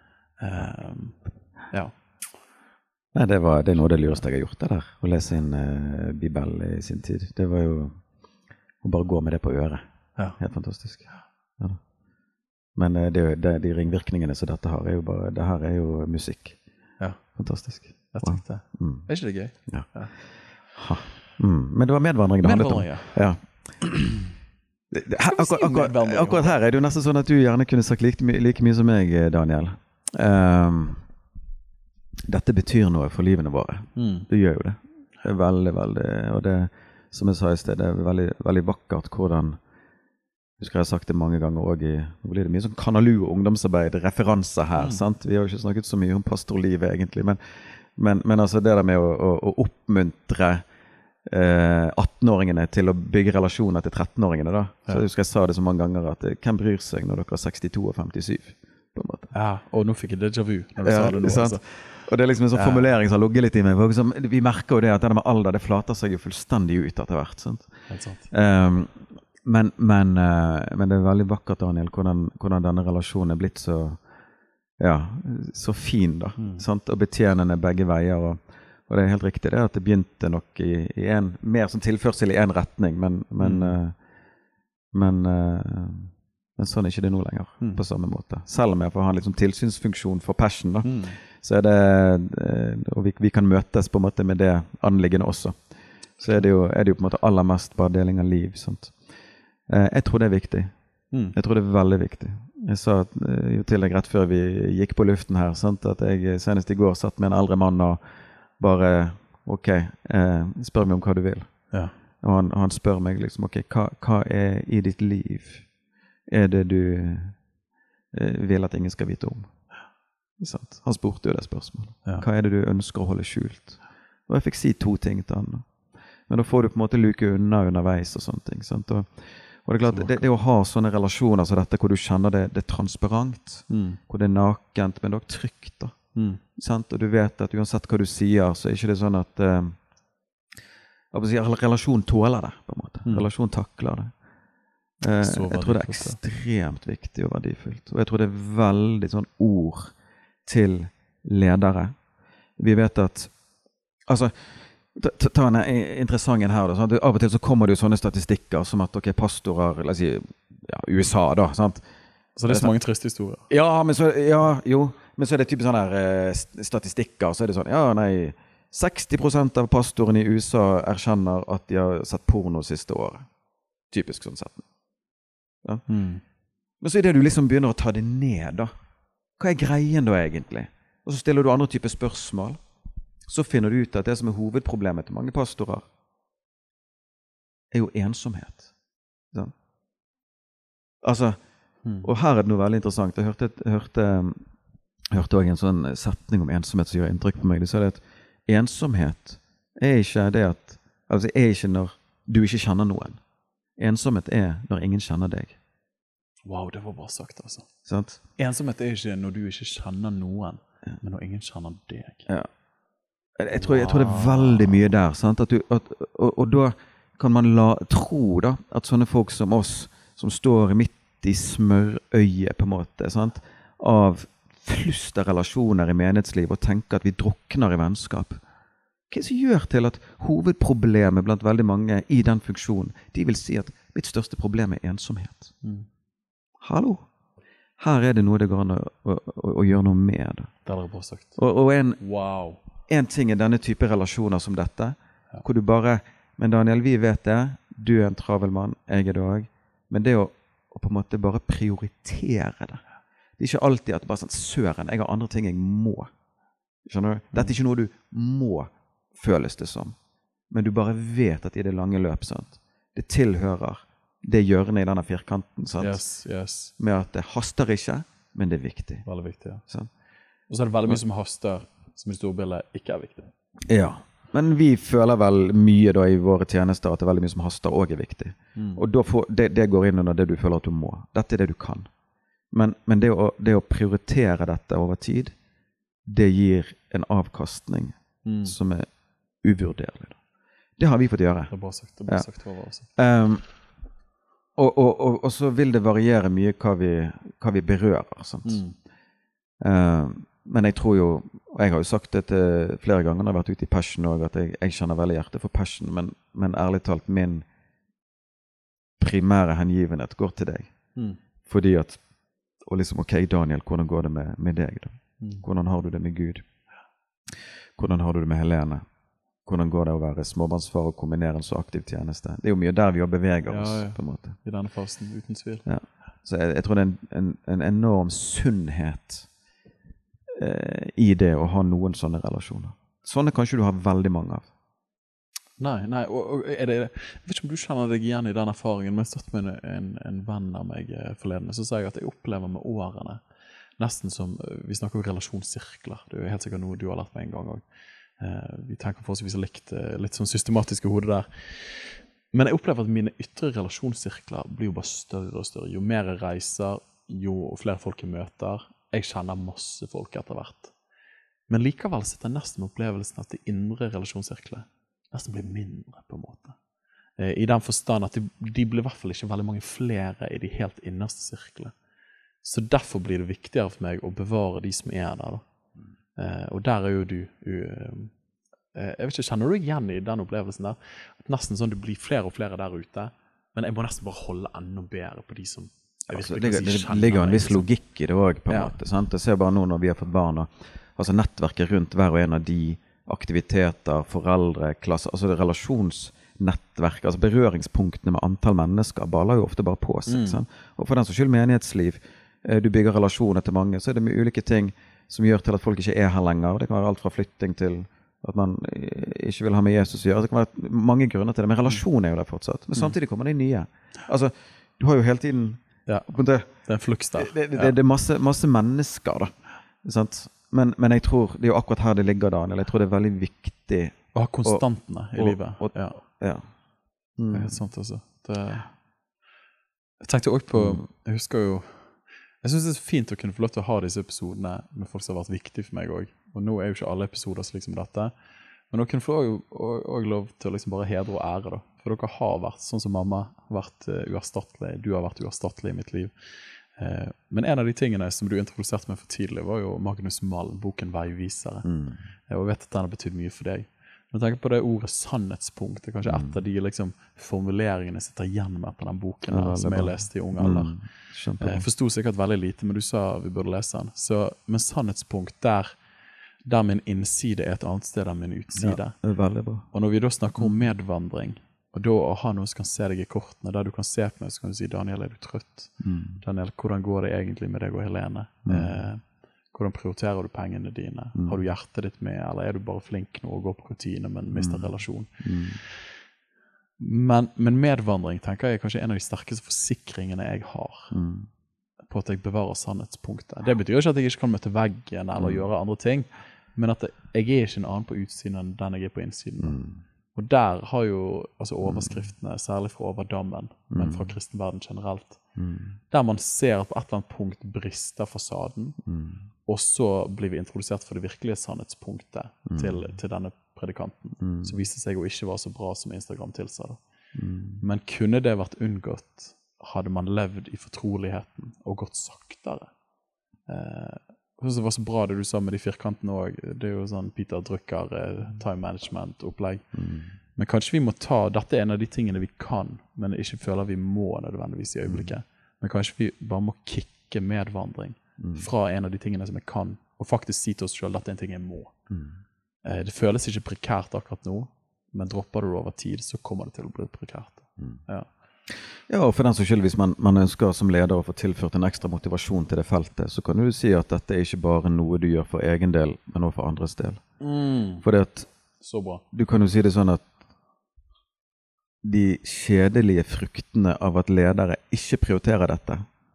Ja. Nei, det er noe av det lureste jeg har gjort det der. Å lese inn Bibel I sin tid. Det var jo å bare gå med det på øret. Ja. Helt fantastisk. Ja. Men de ringvirkningene som dette har, det her jo musikk. Ja. Fantastisk. Jeg tenkte. Ikke det gøy? Ja. Men det var medvandring det handlet om. Ja. Akkurat her det jo nesten sånn at du gjerne kunne sagt like mye som meg, Daniel. Dette betyr noe for livene våre. Det gjør jo det. Det veldig, veldig, og det, som jeg sa I sted, det veldig, veldig vakkert hvordan. Jeg har sagt det mange ganger også nå blir det mye sånn Kanalu og ungdomsarbeid, referanser her, sant? Vi har jo ikke snakket så mye om pastorlivet egentlig, men altså det der med å oppmuntre 18-åringene til å bygge relasjoner til 13-åringene da. Så jeg sa det så mange ganger at hvem bryr seg når dere 62 og 57? På en måte. Ja, og nå fikk jeg déjà vu når du sa det nå. Altså. Og det liksom en sånn formulering som har logget litt I meg. Vi merker jo det at det med alder, det flater seg jo fullstendig ut etter hvert. Sant? Helt sant. Men det veldig vakkert, Daniel, hvordan denne relasjonen blitt så fin da, sant? Og betjenende begge veier, Og det helt riktig det at det begynte nok i en mer som tilførsel i en retning, men sånn ikke det nå lenger, på samme måte. Selv om jeg får ha en liksom tilsynsfunksjon for passion da, så det, og vi kan møtes på en måte med det anliggende også. Så det jo på en måte aller mest bare deling av liv, sant? Jeg tror det viktig. Jeg tror det veldig viktig. Jeg sa jo til deg rett før vi gikk på luften her, sant? At jeg senest i går satt med en eldre mann og bare, ok, spør meg om hva du vil. Ja. Og han spør meg liksom, ok, hva i ditt liv det du vil at ingen skal vite om? Sant? Han spurte jo det spørsmålet. Ja. Hva det du ønsker å holde skjult? Og jeg fikk si 2 ting til han. Men da får du på en måte luke unna underveis og sånne ting. Sant? Og det klart, det å ha sånne relasjoner som dette, hvor du kjenner det transparent, hvor det nakent, men det også trygt da. Sant? Og du vet at uansett hva du sier, så ikke det sånn at relasjon tåler det, på en måte. Relasjon takler det. Jeg tror det ekstremt viktig og verdifullt. Og jeg tror det veldig sånn ord til ledere. Vi vet at, altså, ta en interessant en her da, sånn, av og til så kommer det jo sånne statistikker som at pastorer, la oss si, USA da, sant? Så det så mange triste historier. Ja, men så, men så det typisk sånne her statistikker, så det sånn, 60% av pastorene i USA erkjenner at de har sett porno siste året. Typisk sånn sett. Ja? Men så det du liksom begynner å ta det ned da. Hva greien da egentlig? Og så stiller du andre typer spørsmål. Så finner du ut at det som hovedproblemet til mange pastorer jo ensomhet. Sånn? Altså, og her det noe veldig interessant. Jeg hørte også en sånn setning om ensomhet som gjør inntrykk på meg. De sa det at ensomhet ikke det at, altså ikke når du ikke kjenner noen. Ensomhet når ingen kjenner deg. Wow, det var bra sagt altså. Sant? Ensomhet ikke når du ikke kjenner noen, men når ingen kjenner deg. Ja. Jeg tror det veldig mye der, sant? Og da kan man tro da, at sånne folk som oss, som står midt i smørøyet på en måte, sant? Av flust av relasjoner i menighetsliv, og tenker at vi drukner i vennskap. Hva som gjør til at hovedproblemet blant veldig mange i den funksjonen, de vil si at mitt største problem ensomhet. Hallo? Her det noe det går an å gjøre noe med. Det har dere bare sagt. Og wow. En ting denne type relasjoner som dette, hvor du bare, men Daniel, vi vet det, du en travel mann, jeg det også, men det å på en måte bare prioritere det. Det ikke alltid at bare sånn, søren, jeg har andre ting jeg må. Skjønner du? Dette ikke noe du må føles det som, men du bare vet at i det lange løp, sant? Det tilhører det hjørnet i denne firkanten, sant? Yes. Med at det haster ikke, men det viktig. Veldig viktig, ja. Sånn? Og så det veldig mye som haster, som i store bildet ikke viktig. Ja, men vi føler vel mye da i våre tjenester at det veldig mye som haster også viktig. Og da det går inn under det du føler at du må. Dette det du kan. Men det å prioritere dette over tid, det gir en avkastning som uvurderlig. Det har vi fått gjøre. Det er bare sagt hva var også. Og så vil det variere mye hva vi berører, sant? Men jeg tror jo, og jeg har jo sagt det flere ganger når jeg har vært ute i Passion også, at jeg kjenner veldig hjertet for Passion, men ærlig talt, min primære hengivenhet går til deg. Fordi at, og liksom, ok, Daniel, hvordan går det med deg da? Hvordan har du det med Gud? Hvordan har du det med Helene? Hvordan går det å være småbarnsfar og kombinere en så aktiv tjeneste? Det jo mye der vi beveger oss, på en måte. I denne fasen, uten tvil. Ja. Så jeg tror det en enorm sunnhet i det å ha noen sånne relasjoner. Sånne kanskje du har veldig mange av. Nei, og jeg vet ikke om du kjenner deg igjen i den erfaringen, men jeg satt med en venn av meg forledende, så sa jeg at jeg opplever med årene, nesten som, vi snakker om relasjonssirkler, det jo helt sikkert noe du har lært meg en gang også. Vi tenker forholdsvis litt sånn systematisk i hodet der. Men jeg opplever at mine ytre relasjonssirkler blir jo bare større og større. Jo mer jeg reiser, jo flere folk jeg møter, jeg kjenner masse folk etter hvert. Men likevel sitter jeg nesten med opplevelsen at de indre relasjonssirklene nesten blir mindre på en måte. I den forstand at de blir i hvert fall ikke veldig mange flere i de helt innerste sirklene. Så derfor blir det viktigere for meg å bevare de som der. Da. Og der jo du jeg vet ikke, kjenner du igjen I den opplevelsen der? At nesten sånn, det blir flere og flere der ute, men jeg må nesten bare holde enda bedre på de som altså, det ligger en viss logikk I det også, på en måte. Sant? Jeg ser bare nå når vi har fått barn, altså nettverket rundt hver og en av de aktiviteter, foreldre, klasser, altså det relasjonsnettverk, altså berøringspunktene med antall mennesker, baler jo ofte bare på seg. Sant? Og for den som skyld menighetsliv, du bygger relasjoner til mange, så det mye ulike ting som gjør til at folk ikke her lenger. Det kan være alt fra flytting til at man ikke vil ha med Jesus å gjøre. Det kan være mange grunner til det, men relasjon jo der fortsatt. Men samtidig kommer det nye. Altså, du har jo hele tiden det en fluks der. Det er masse mennesker da. Sant? Men jeg tror, det jo akkurat her det ligger Daniel, jeg tror det veldig viktig å ha konstantene I livet. Ja. Det helt sant altså. Jeg tenkte også på, jeg husker jo, jeg synes det så fint å kunne få lov til å ha disse episodene med folk som har vært viktige for meg også. Og nå jo ikke alle episoder slik som dette. Men dere kunne få også lov til å liksom bare hedre og ære da. For dere har vært, sånn som mamma har vært uerstattelig, du har vært uerstattelig I mitt liv. Men en av de tingene som du introduserte meg for tidlig var jo Magnus Malm, boken Veivisere. Og jeg vet at den har betydd mye for deg. Men jeg tenker på det ordet sannhetspunkt, det kanskje et av de liksom, formuleringene sitter igjen med på den boken der, som jeg leste I ung alder. Jeg forstod sikkert veldig lite, men du sa vi burde lese den. Så med sannhetspunkt, der min innside et annet sted enn min utside. Ja, det veldig bra. Og når vi da snakker om medvandring, og da å ha noen som kan se deg I kortene, der du kan se på meg, så kan du si, Daniel, du trøtt? Daniel, hvordan går det egentlig med deg og Helene? Hvordan prioriterer du pengene dine? Har du hjertet ditt med, eller du bare flink nå og går på rutine, men mister relasjon? Men medvandring, tenker jeg, er kanskje en av de sterkeste forsikringene jeg har på at jeg bevarer sannhetspunktet. Det betyr ikke at jeg ikke kan møte veggen eller gjøre andre ting, men at jeg ikke en annen på utsiden enn den jeg på innsiden. Og der har jo altså overskriftene, særlig fra over dammen, men fra kristenverden generelt, der man ser at på et eller annet punkt brister fasaden, og så blir vi introdusert for det virkelige sannhetspunktet til denne predikanten, som viste seg å ikke være så bra som Instagram tilsa det. Men kunne det vært unngått, hadde man levd I fortroligheten og gått saktere. Jeg synes det var så bra det du sa med de firkantene også. Det jo sånn Peter Drucker, time management opplegg. Men kanskje vi må dette en av de tingene vi kan, men ikke føler vi må nødvendigvis I øyeblikket. Men kanskje vi bare må kikke medvandring fra en av de tingene som jeg kan, og faktisk si til oss selv, dette en ting jeg må. Det føles ikke prekært akkurat nå, men dropper du over tid, så kommer det til å bli prekært. Ja, og for den som skyld, hvis man ønsker som leder å få tilført en ekstra motivasjon til det feltet, så kan du si at dette ikke bare noe du gjør for egen del, men også for andres del. For det at, så bra. Du kan jo si det sånn at de kjedelige fruktene av at ledere ikke prioriterer dette,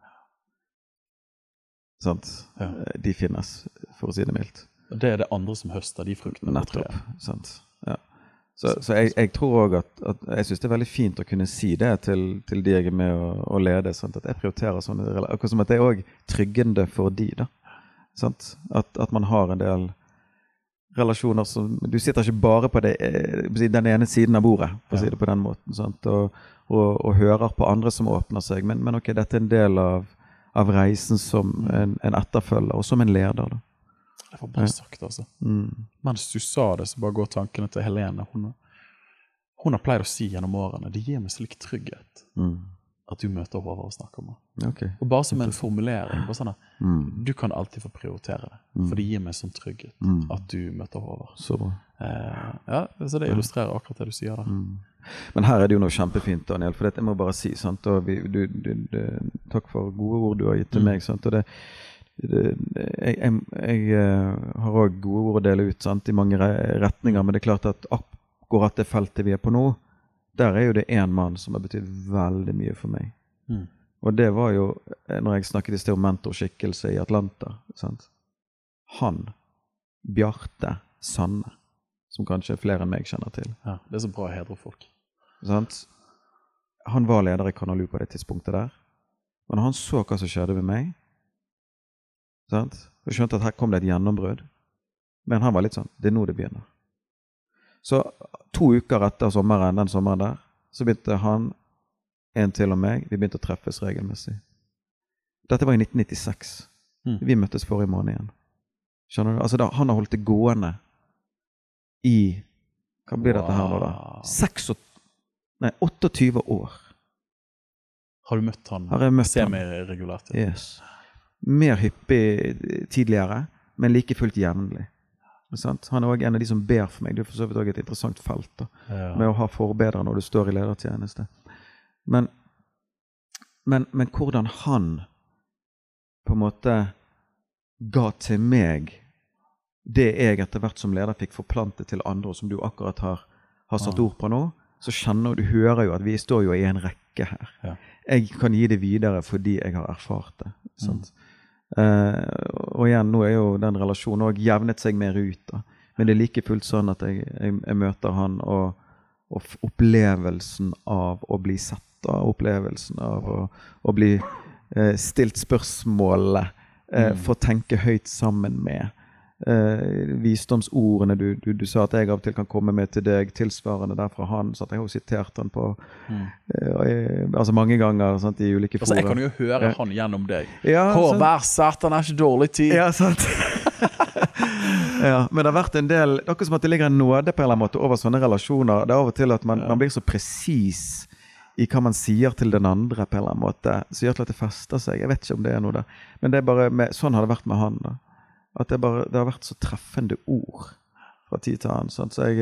sant? De finnes, for å si det mildt. Det det andre som høster de fruktene. Nettopp, sant? Ja. Så jeg tror også at jeg synes det veldig fint å kunne si det til de jeg med å lede, sant? At jeg prioriterer sånne, akkurat som at det også tryggende for de da, sant? At man har en del relasjoner som, du sitter ikke bare på den ene siden av bordet, for å si det på den måten, sant? Og hører på andre som åpner seg, men ok, dette en del av reisen som en etterfølger, og som en leder da. Det var bra sagt, altså. Mens du sa det, så bare går tankene til Helene. Hun har pleid å si gjennom årene, det gir meg slik trygghet at du møter Håvard og snakker med. Okay. Og bare som en formulering, bare sånn at du kan alltid få prioritere det, for det gir meg sånn trygghet at du møter Håvard. Så bra. Ja, så det illustrerer akkurat det du sier der. Men her det jo noe kjempefint, Daniel, for det jeg må bare si, sant? Og takk for gode ord du har gitt til meg, sant? Og jeg har også gode ord å dele ut, sant, I mange retninger, men det klart at akkurat det feltet vi på nå, der jo det en mann som har betydd veldig mye for meg. Og det var jo, når jeg snakket I sted om mentorskikkelse I Atlanta, sant? Han, Bjarte Sanne, som kanskje flere enn meg kjenner til. Ja, det så bra å hedre folk. Sant? Han var leder I Kanalu på det tidspunktet der, men når han så hva som skjedde med meg, sant? Og skjønte at her kom det et gjennombrud, men han var litt sånn, det nå det begynner. Så 2 uker etter sommeren, den sommeren der, så begynte han, en til og meg, vi begynte å treffes regelmessig. Dette var I 1996. Vi møttes forrige måned igjen. Skjønner du? Altså han har holdt det gående I Hva blir dette her nå da? 28 år. Har du møtt han? Har jeg møtt han? Semi-regulært? Yes. Mer hyppig tidligere, men like fullt jevnlig. Sant? Han også en av de som ber for meg. Det for så vidt også et interessant felt da, med å ha forbedre når du står i ledertjeneste. Men hvordan han på en måte ga til meg det jeg etter hvert som leder fikk forplantet til andre, og som du akkurat har satt ord på nå, så kjenner du hører jo at vi står jo i en rekke her. Ja. Jeg kan gi det videre fordi jeg har erfart det. Sant? Og igjen, nå jo den relasjonen også jevnet seg mer ut da. Men det like fullt sånn at jeg møter han og opplevelsen av å bli sett da, opplevelsen av å bli stilt spørsmål for å tenke høyt sammen med visdomsordene du sa at jeg av og til kan komme med til deg tilsvarende der fra han, så at jeg har sitert han på altså mange ganger sant, i ulike forer. Altså jeg kan jo høre han gjennom deg. Ja, hver satan ikke dårlig tid. Ja, sant. Ja, men det har vært en del, akkurat som at det ligger en nåde på en eller annen måte over sånne relasjoner. Det av og til at man blir så presis i hva man sier til den andre på en eller annen måte, så gjør til at det fester seg. Jeg vet ikke om det noe da. Men det bare, sånn har det vært med han da. At det har vært så treffende ord fra tid til annen. Sånn. Så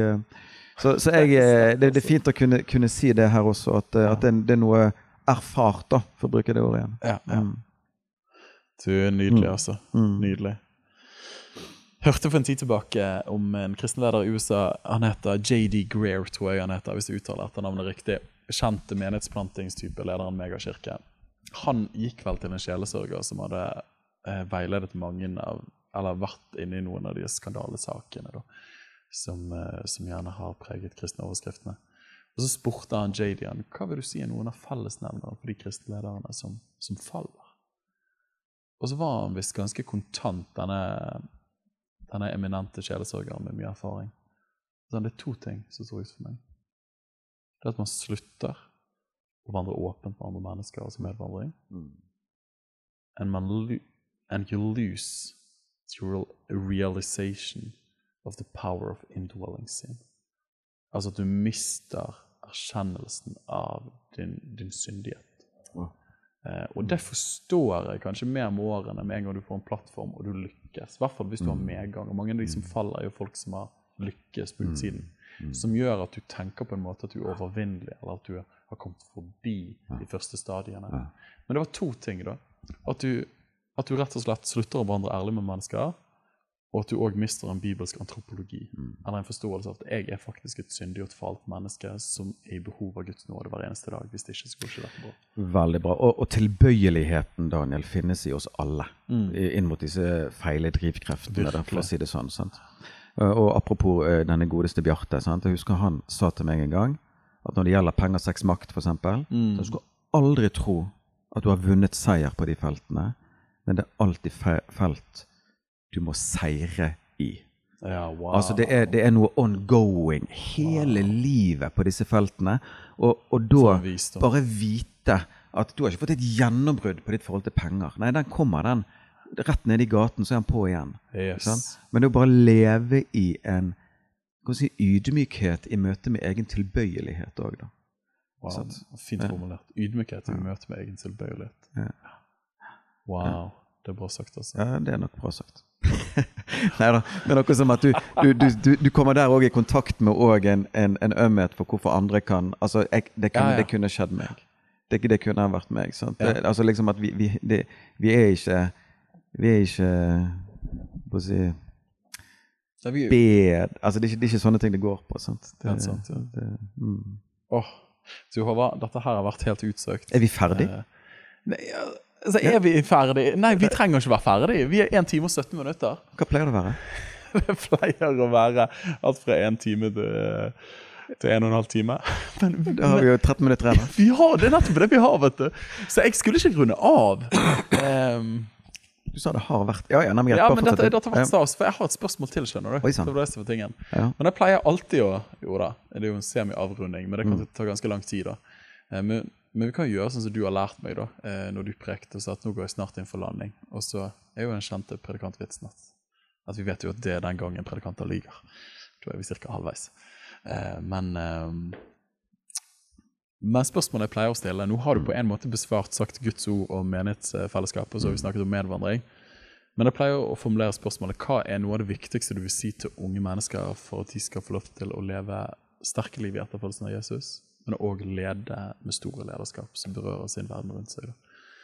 det fint å kunne si det her også, at det noe erfart da, for å bruke det ordet igjen. Ja. Du nydelig altså. Nydelig. Hørte for en tid tilbake om en kristenleder i USA. Han heter J.D. Greer, tror jeg han heter, hvis jeg uttaler etter navnet riktig. Kjente menighetsplantingstype, lederen megakirke. Han gikk vel til en sjelesørger som hadde veiledet mange eller vært inne i noen av de skandalesakene da, som gjerne har preget kristne overskriftene. Og så spurte han J.D. hva vil du si noen av fellesnevnerne for de kristne lederne som faller? Og så var han visst ganske kontant, denne eminente sjelesørgeren med mye erfaring. Så det 2 ting som står ut for meg. Det at man slutter å vandre åpent på andre mennesker, altså medvandring. And you lose your realization of the power of indwelling sin. Altså at du mister erkjennelsen av din syndighet. Og det forstår jeg kanskje mer med årene med en gang du får en plattform og du lykkes. I hvert fall hvis du har medgang. Og mange av de som faller er jo folk som har lykkes på utsiden. Som gjør at du tenker på en måte at du er overvinnelig, eller at du har kommet forbi de første stadiene. Men det var 2 ting da. At du rett og slett slutter å vandre ærlig med mennesker, og at du også mister en bibelsk antropologi, eller en forståelse av at jeg er faktisk et syndig og et falt menneske som er i behov av Guds nåde hver eneste dag, hvis det ikke skulle ikke dette bra. Veldig bra. Og tilbøyeligheten, Daniel, finnes i oss alle, inn mot disse feile drivkreftene, for å si det sånn, sant? Og apropos denne godeste Bjarte, sant? Jeg husker han sa til meg en gang, at når det gjelder penger, sex, makt, for eksempel, så skal du aldri tro at du har vunnet seier på de feltene, men det er alltid felt du må seire i. Ja, wow. Altså det er noe ongoing hele livet på disse feltene, og da bare vite at du har ikke fått et gjennombrudd på ditt forhold til penger. Nei, den kommer den rett ned i gaten, så er han på igjen. Yes. Men det er bare leve i en ydmykhet i møte med egen tilbøyelighet også da. Wow, fint formulert. Ydmykhet i møte med egen tilbøyelighet. Wow, det er bra sagt altså. Ja, det er nok bra sagt. Neida, men noe som at du kommer der også i kontakt med også en ømhet for hvorfor andre kan, altså det kunne skjedd meg. Det kunne ha vært meg, sant? Altså liksom at vi er ikke på å si bed, altså det er ikke sånne ting det går på, sant? Det er sant, ja. Du Håvard, dette her har vært helt utsøkt. Er vi ferdig? Nei, altså er vi ferdig? Nei, vi trenger ikke være ferdig. Vi er 1 time og 17 minutter. Hva pleier det å være? Det pleier å være alt fra 1 time til 1,5 time. Men da har vi jo 13 minutter igjen. Vi har det nettopp det vi har, vet du. Så jeg skulle ikke runde av. Du sa det har vært... Ja, men dette har vært stas, for jeg har et spørsmål til, skjønner du? Oi, sant. Det for tingen. Ja. Men jeg pleier alltid å... Jo da, det er jo en semi-avrunding, men det kan ta ganske lang tid da. Men vi kan gjøre sånn som du har lært meg da, når du prekte og sa at nå går jeg snart inn for landing. Og så er jo en kjente predikantvitsen at vi vet jo at det er den gangen predikanter liker. Da er vi cirka halvveis. Men spørsmålet jeg pleier å stille, nå har du på en måte besvart sagt Guds ord og menighetsfellesskap, og så har vi snakket om medvandring. Men jeg pleier å formulere spørsmålet, hva noe av det viktigste du vil si til unge mennesker for at de skal få lov til å leve sterke liv i etterfølgelsen av Jesus, men også lede med store lederskap som berører sin verden rundt seg?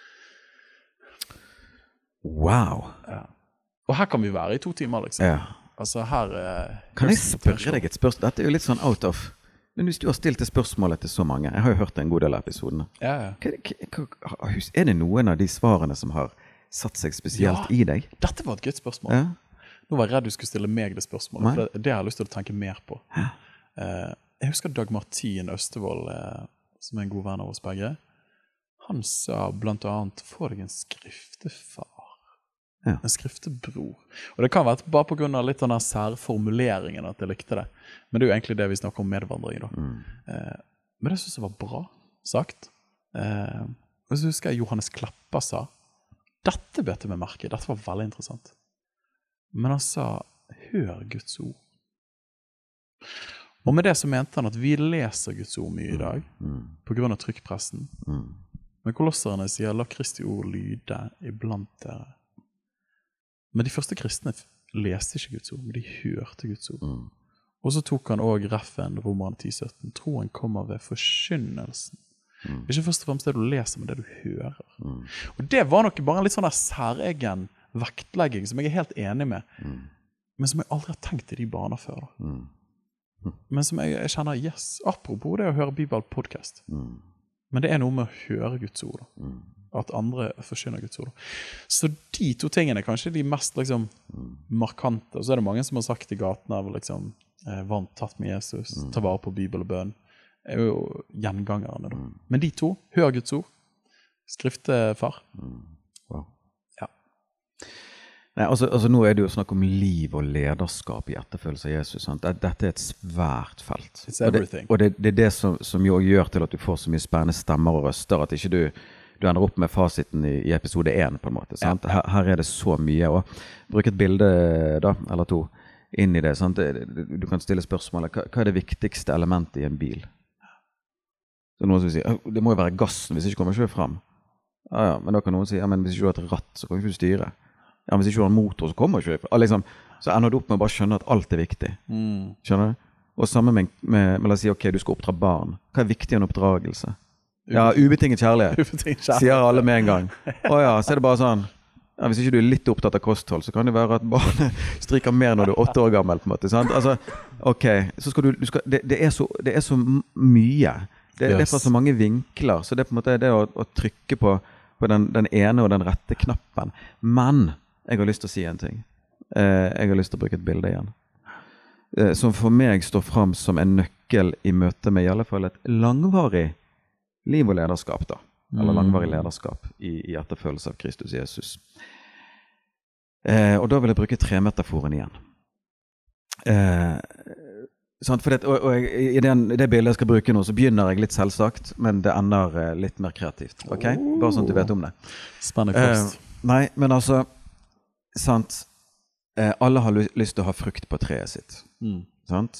Wow! Ja. Og her kan vi være i 2 timer, liksom. Ja. Altså her... Kan jeg spørre deg et spørsmål? Dette jo litt sånn out of... Men hvis du har stilt det spørsmålet til så mange, jeg har jo hørt en god del av episodene. Ja. Det noen av de svarene som har satt seg spesielt i deg? Dette var et godt spørsmål. Ja. Nå var jeg redd du skulle stille meg det spørsmålet, for det har jeg lyst til å tenke mer på. Jeg husker Dag Martin Østevold, som en god venn av oss begge. Han sa blant annet, få deg en skriftefar. En skriftebror. Og det kan være bare på grunn av litt av den særformuleringen at jeg likte det. Men det jo egentlig det vi snakker om medvandring da. Men det synes jeg var bra sagt. Og så husker jeg Johannes Klepper sa, dette bet jeg meg merke, dette var veldig interessant. Men han sa, hør Guds ord. Og med det så mente han at vi leser Guds ord mye i dag, på grunn av trykkpressen. Men kolosserne sier, la Kristi ord lyde iblant dere. Men de første kristne leste ikke Guds ord, men de hørte Guds ord. Og så tok han også reffen, Romerne 10:17. Troen kommer ved forkynnelsen. Ikke først og fremst det du leser, men det du hører. Og det var nok bare en litt sånn der særegen vektlegging, som jeg helt enig med, men som jeg aldri har tenkt i de baner før. Men som jeg kjenner, yes, apropos det å høre Bibelpodcast. Men det noe med å høre Guds ord da. At andre forkynner Guds ord. Så de 2 tingene kanskje de mest liksom, markante. Og så det mange som har sagt i gaten av liksom, vant tatt med Jesus, ta vare på Bibel og bønn, jo gjengangerne. Da. Men de 2, hør Guds ord, skriftefar. Wow. Ja. Nei, altså nå det jo snakk om liv og lederskap i etterfølgelse av Jesus. Sant? Dette et svært felt. It's everything. Og det det som jo gjør til at du får så mye spennende stemmer og røster, at ikke du ender opp med fasiten i episode 1 på en måte. Sant? Ja. Her det så mye, og bruk et bilde da, eller 2 inn i det. Sant? Du kan stille spørsmålet, hva det viktigste elementet i en bil? Så noen som sier, det må jo være gassen hvis ikke kommer ikke frem. Ja, men da kan noen si, ja, men hvis ikke du har et ratt, så kan du ikke styre. Ja, men hvis ikke du har en motor, så kommer ikke frem. Liksom, så ender du opp med å bare skjønne at alt viktig. Skjønner du? Og sammen med la oss si, ok, du skal oppdra barn. Hva viktig i en oppdragelse? Ja, ubetinget kjærlighet, sier alle med en gang. Ja, så det bare sånn, ja, hvis ikke du litt opptatt av kosthold, så kan det være at barnet stryker mer når du 8 år gammel, på en måte, sant? Altså, ok, så skal det så mye. Det fra så mange vinkler, så det på en måte det å trykke på den ene og den rette knappen. Men, jeg har lyst til å si en ting. Jeg har lyst til å bruke et bilde igjen. Som for meg står frem som en nøkkel i møte med i alle fall et langvarig liv og lederskap da, eller langvarig lederskap i etterfølgelse av Kristus Jesus. Og da vil jeg bruke 3-metaforen igjen. For i det bildet jeg skal bruke nå, så begynner jeg litt selvsagt, men det ender litt mer kreativt. Ok? Bare sånn at du vet om det. Spennende først. Nei, men altså, sant, alle har lyst til å ha frukt på treet sitt. Sant?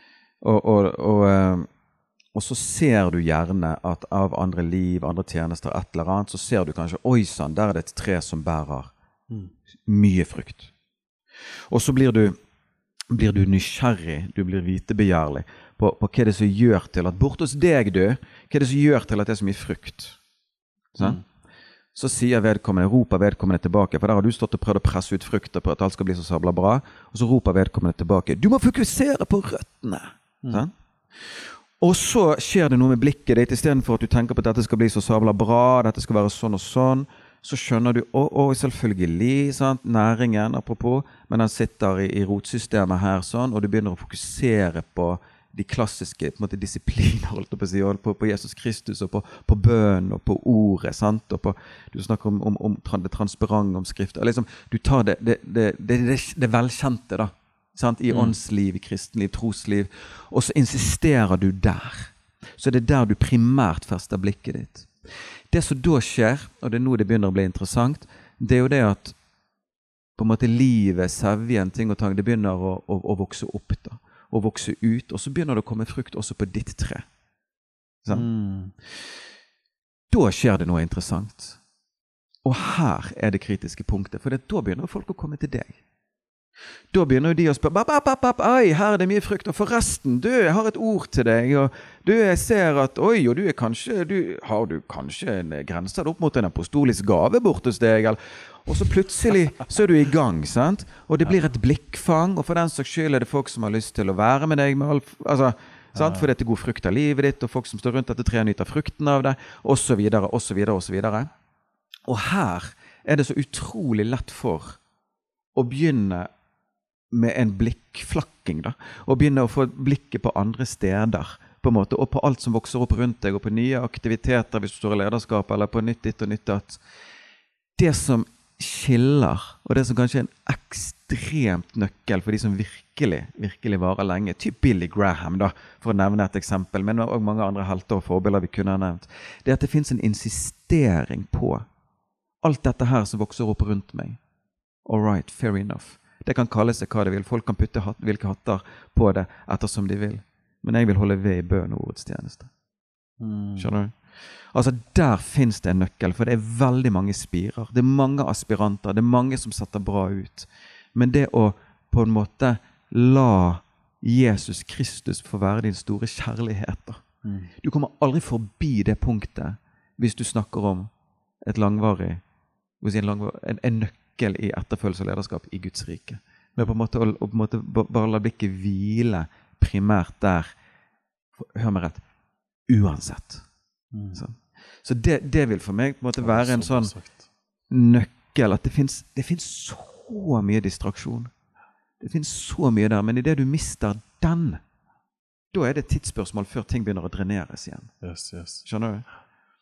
Og så ser du gjerne at av andre liv, andre tjenester, et eller annet, så ser du kanskje, oi sann, der det et tre som bærer mye frukt. Og så blir du nysgjerrig, du blir vitebegjærlig på hva det som gjør til at bort hos deg du, hva det som gjør til at det så mye frukt. Sånn? Så sier roper vedkommende tilbake, for der har du stått og prøvd å presse ut frukter på at alt skal bli så sabla bra, og så roper vedkommende tilbake, du må fokusere på røttene. Sånn? Og så skjer det noe med blikket ditt, i stedet for at du tenker på at dette skal bli så sabla bra, dette skal være sånn og sånn, så skjønner du, selvfølgelig, sant? Næringen, apropos, men den sitter i rotsystemet her, sånn, og du begynner å fokusere på de klassiske på en måte, disipliner, på Jesus Kristus, og på bønn, og på ordet, sant? Og du snakker om det transparente, om skrift, og liksom, du tar det velkjente da, sant? I åndsliv, i kristenliv, trosliv, og så insisterer du der. Så det der du primært fester blikket ditt. Det som da skjer, og det nå det begynner å bli interessant, det jo det at på en måte livet, sevjen, ting og tang, det begynner å vokse opp da. å vokse ut, og så begynner det å komme frukt også på ditt tre. Sånn? Da skjer det noe interessant. Og her det kritiske punktet, for da begynner folk å komme til deg. Da begynner de å spørre, oi, her det mye frukt, og forresten, jeg har et ord til deg, og jeg ser at, oi, og har du kanskje en grense opp mot en apostolisk gave bort hos deg, og så plutselig så du i gang, sant? Og det blir et blikkfang, og for den saks skyld det folk som har lyst til å være med deg, sant? For det god frukt av livet ditt, og folk som står rundt dette treet nyter frukten av det, og så videre, og så videre, og så videre. Og her det så utrolig lett for å begynne med en blikkflakking da, og begynne å få blikket på andre steder, på en måte, og på alt som vokser opp rundt deg, og på nye aktiviteter hvis du står i lederskap, eller på nytt ditt og nytt datt. Det som skiller, og det som kanskje en ekstremt nøkkel for de som virkelig varer lenge, typ Billy Graham da, for å nevne et eksempel, men også mange andre helter og forbilder vi kunne ha nevnt, det at det finnes en insistering på alt dette her som vokser opp rundt meg. All right, fair enough. Det kan kalle seg hva det vil. Folk kan putte hvilke hatter på det ettersom de vil. Men jeg vil holde ved i bønn og ordets tjeneste. Skjønner du? Altså, der finnes det en nøkkel, for det veldig mange spirer. Det mange aspiranter, det mange som setter bra ut. Men det å på en måte la Jesus Kristus få være din store kjærlighet da. Du kommer aldri forbi det punktet hvis du snakker om et langvarig, en nøkkel i etterfølgelse og lederskap i Guds rike. Men på en måte bare la blikket hvile primært der, hør meg rett, uansett. Så det vil for meg på en måte være en sånn nøkkel, at det finnes så mye distraksjon. Det finnes så mye der, men i det du mister den, da det et tidsspørsmål før ting begynner å dreneres igjen. Yes. Skjønner du?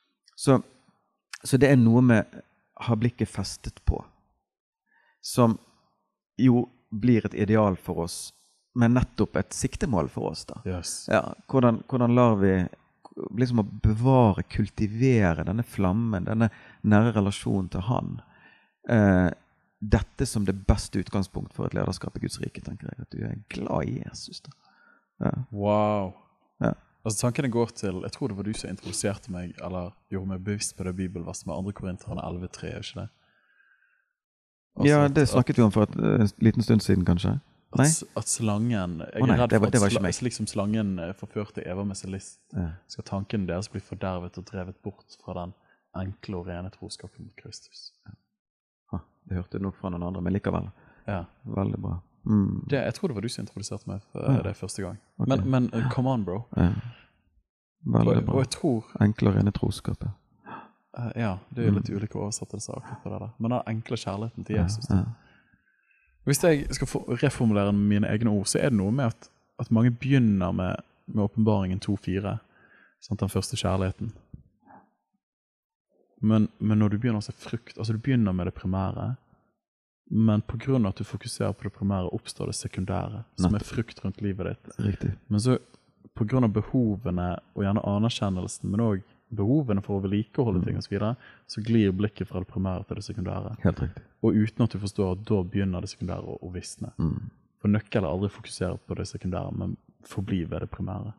Så det noe med å ha blikket festet på, som jo blir et ideal for oss, men nettopp et siktemål for oss da. Yes. Ja, hvordan lar vi liksom å bevare, kultivere denne flammen, denne nære relasjonen til han, dette som det beste utgangspunkt for et lederskap i Guds rike, tenker jeg, at du glad i Jesus da. Ja. Wow. Ja. Altså tankene går til, jeg tror det var du som introduserte meg, eller gjorde meg bevisst på det bibelverset med 2. Korinterne 11:3, ikke det? Altså, ja, det snakket vi om for en liten stund siden, kanskje. Nei? At slangen, jeg nei, redd for at slik som slangen forførte Eva med sin list, skal tanken deres bli fordervet og drevet bort fra den enkle og rene troskapen mot Kristus. Ja. Det hørte du nok fra noen andre, men likevel. Ja. Veldig bra. Jeg tror det var du som introduserte meg for det første gang. Okay. Men come on, bro. Ja. Veldig bra. Og jeg tror... Enkle og rene troskapet. Ja, det litt ulike oversettelser akkurat på det der. Men den enkle kjærligheten til Jesus. Ja. Hvis jeg skal reformulere mine egne ord, så det noe med at mange begynner med åpenbaringen 2:4, den første kjærligheten. Men når du begynner å se frukt, altså du begynner med det primære, men på grunn av at du fokuserer på det primære, oppstår det sekundære, som frukt rundt livet ditt. Riktig. Men så på grunn av behovene, og gjerne anerkjennelsen, men også behovene for å vedlikeholde ting og så videre, så glir blikket fra det primære til det sekundære. Helt riktig. Og uten at du forstår at da begynner det sekundære å visne. For nøkkel aldri fokusere på det sekundære, men forbli ved det primære.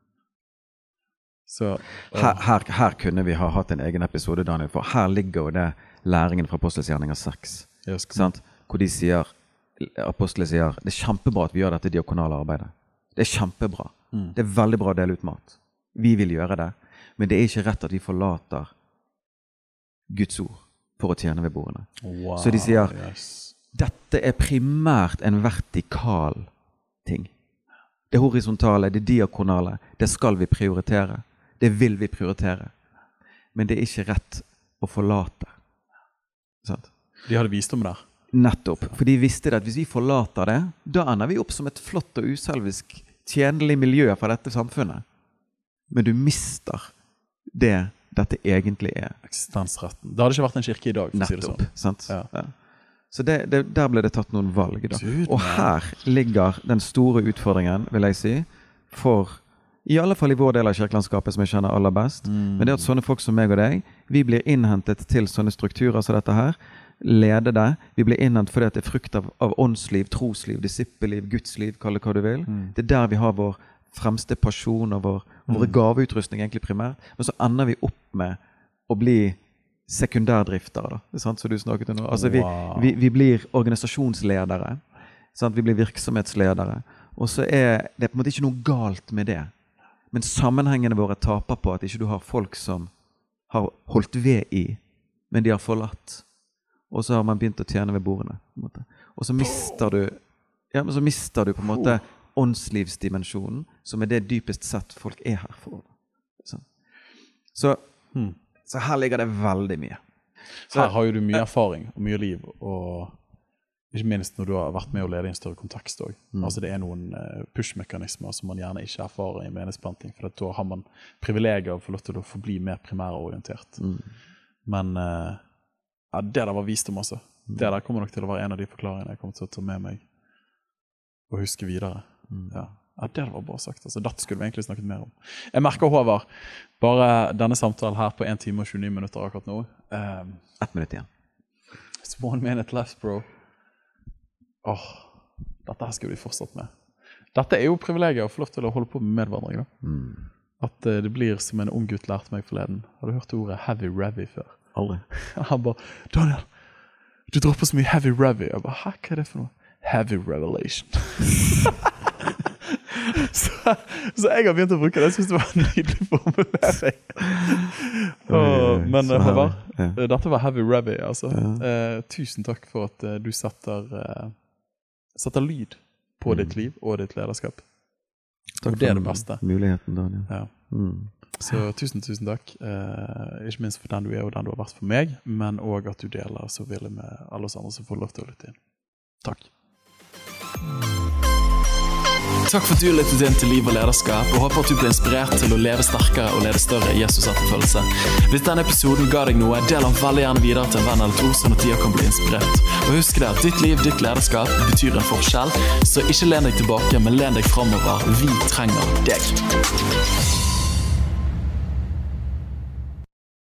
Så, her kunne vi ha hatt en egen episode, Daniel, for her ligger jo det læringen fra Apostelsgjerninger 6. Sant? Hvor Apostlene sier, det kjempebra at vi gjør dette diakonale arbeidet. Det kjempebra. Det veldig bra å dele ut mat. Vi vil gjøre det. Men det ikke rett at vi forlater Guds ord for å tjene ved bordene. Wow, så de sier, dette primært en vertikal ting. Det horisontale, det diakonale, det skal vi prioritere. Det vil vi prioritere. Men det ikke rett å forlate. Sant? De hadde visdom der. Nettopp, for de visste at hvis vi forlater det, da ender vi opp som et flott og uselvisk tjenlig miljø for dette samfunnet. Men du mister dette egentlig eksistensretten. Det hadde ikke vært en kirke i dag, for å si det sånn. Nettopp, sant? Ja. Så der ble det tatt noen valg da. Og her ligger den store utfordringen, vil jeg si, for i alle fall i vår del av kirkelandskapet som jeg kjenner aller best, men det at sånne folk som meg og deg, vi blir innhentet til sånne strukturer som dette her, lede det. Vi blir innhentet fordi at det frukt av åndsliv, trosliv, disippelliv, Gudsliv, kall det hva du vil. Det der vi har vår fremste pasjon og våre gaveutrustning egentlig primært. Men så ender vi opp med å bli sekundærdriftere, da. Det er sant, så du snakket om nå. Altså vi blir organisasjonsledere, sant? Vi blir virksomhetsledere, og så det på en måte ikke noe galt med det. Men sammenhengene våre taper på at ikke du har folk som har holdt ved i, men de har forlatt. Og så har man begynt å tjene ved bordene, på en måte. Og så mister du på en måte åndslivsdimensjonen, som det dypest sett folk her for. Så her ligger det veldig mye. Her har jo du mye erfaring og mye liv, og ikke minst når du har vært med å lede i en større kontekst også. Altså det noen push-mekanismer som man gjerne ikke erfarer i menighetsplanting, for da har man privilegier og får lov til å forbli mer primærorientert. Men det der var visdom også. Det der kommer nok til å være en av de forklaringene jeg kommer til å ta med meg og huske videre. Ja, det var bra sagt. Altså, dette skulle vi egentlig snakket mer om. Jeg merker, Håvard, bare denne samtalen her på 1 time og 29 minutter akkurat nå. 1 minutt igjen. It's 1 minute left, bro. Dette her skal vi fortsatt med. Dette jo privilegiet å få lov til å holde på med medvandring. At det blir som en ung gutt lærte meg forleden. Har du hørt ordet heavy revy før? Aldri. Han bare, Daniel, du dropper så mye heavy revy. Jeg bare, hva det for noe? Heavy revelation. så jeg har begynt å bruke det. Jeg synes det var en nydelig formulering. Men Håvard, dette var heavy revy, altså. Tusen takk for at du setter lyd på ditt liv og ditt lederskap. Takk og det det beste. Muligheten, Daniel. Ja. Så tusen takk. Ikke minst for den du og den du har vært for meg, men også at du deler så villig med alle oss andre som får lov til å lytte inn. Takk. Takk for at du lyttet inn til Liv og lederskap, og håper at du ble inspirert til å leve sterkere og lede større Jesus-etterfølgelse. Hvis denne episoden ga deg noe, del den veldig gjerne videre til en venn eller to, sånn at de kan bli inspirert. Og husk det at ditt liv, ditt lederskap betyr en forskjell, så ikke len deg tilbake, men len deg fremover. Vi trenger deg.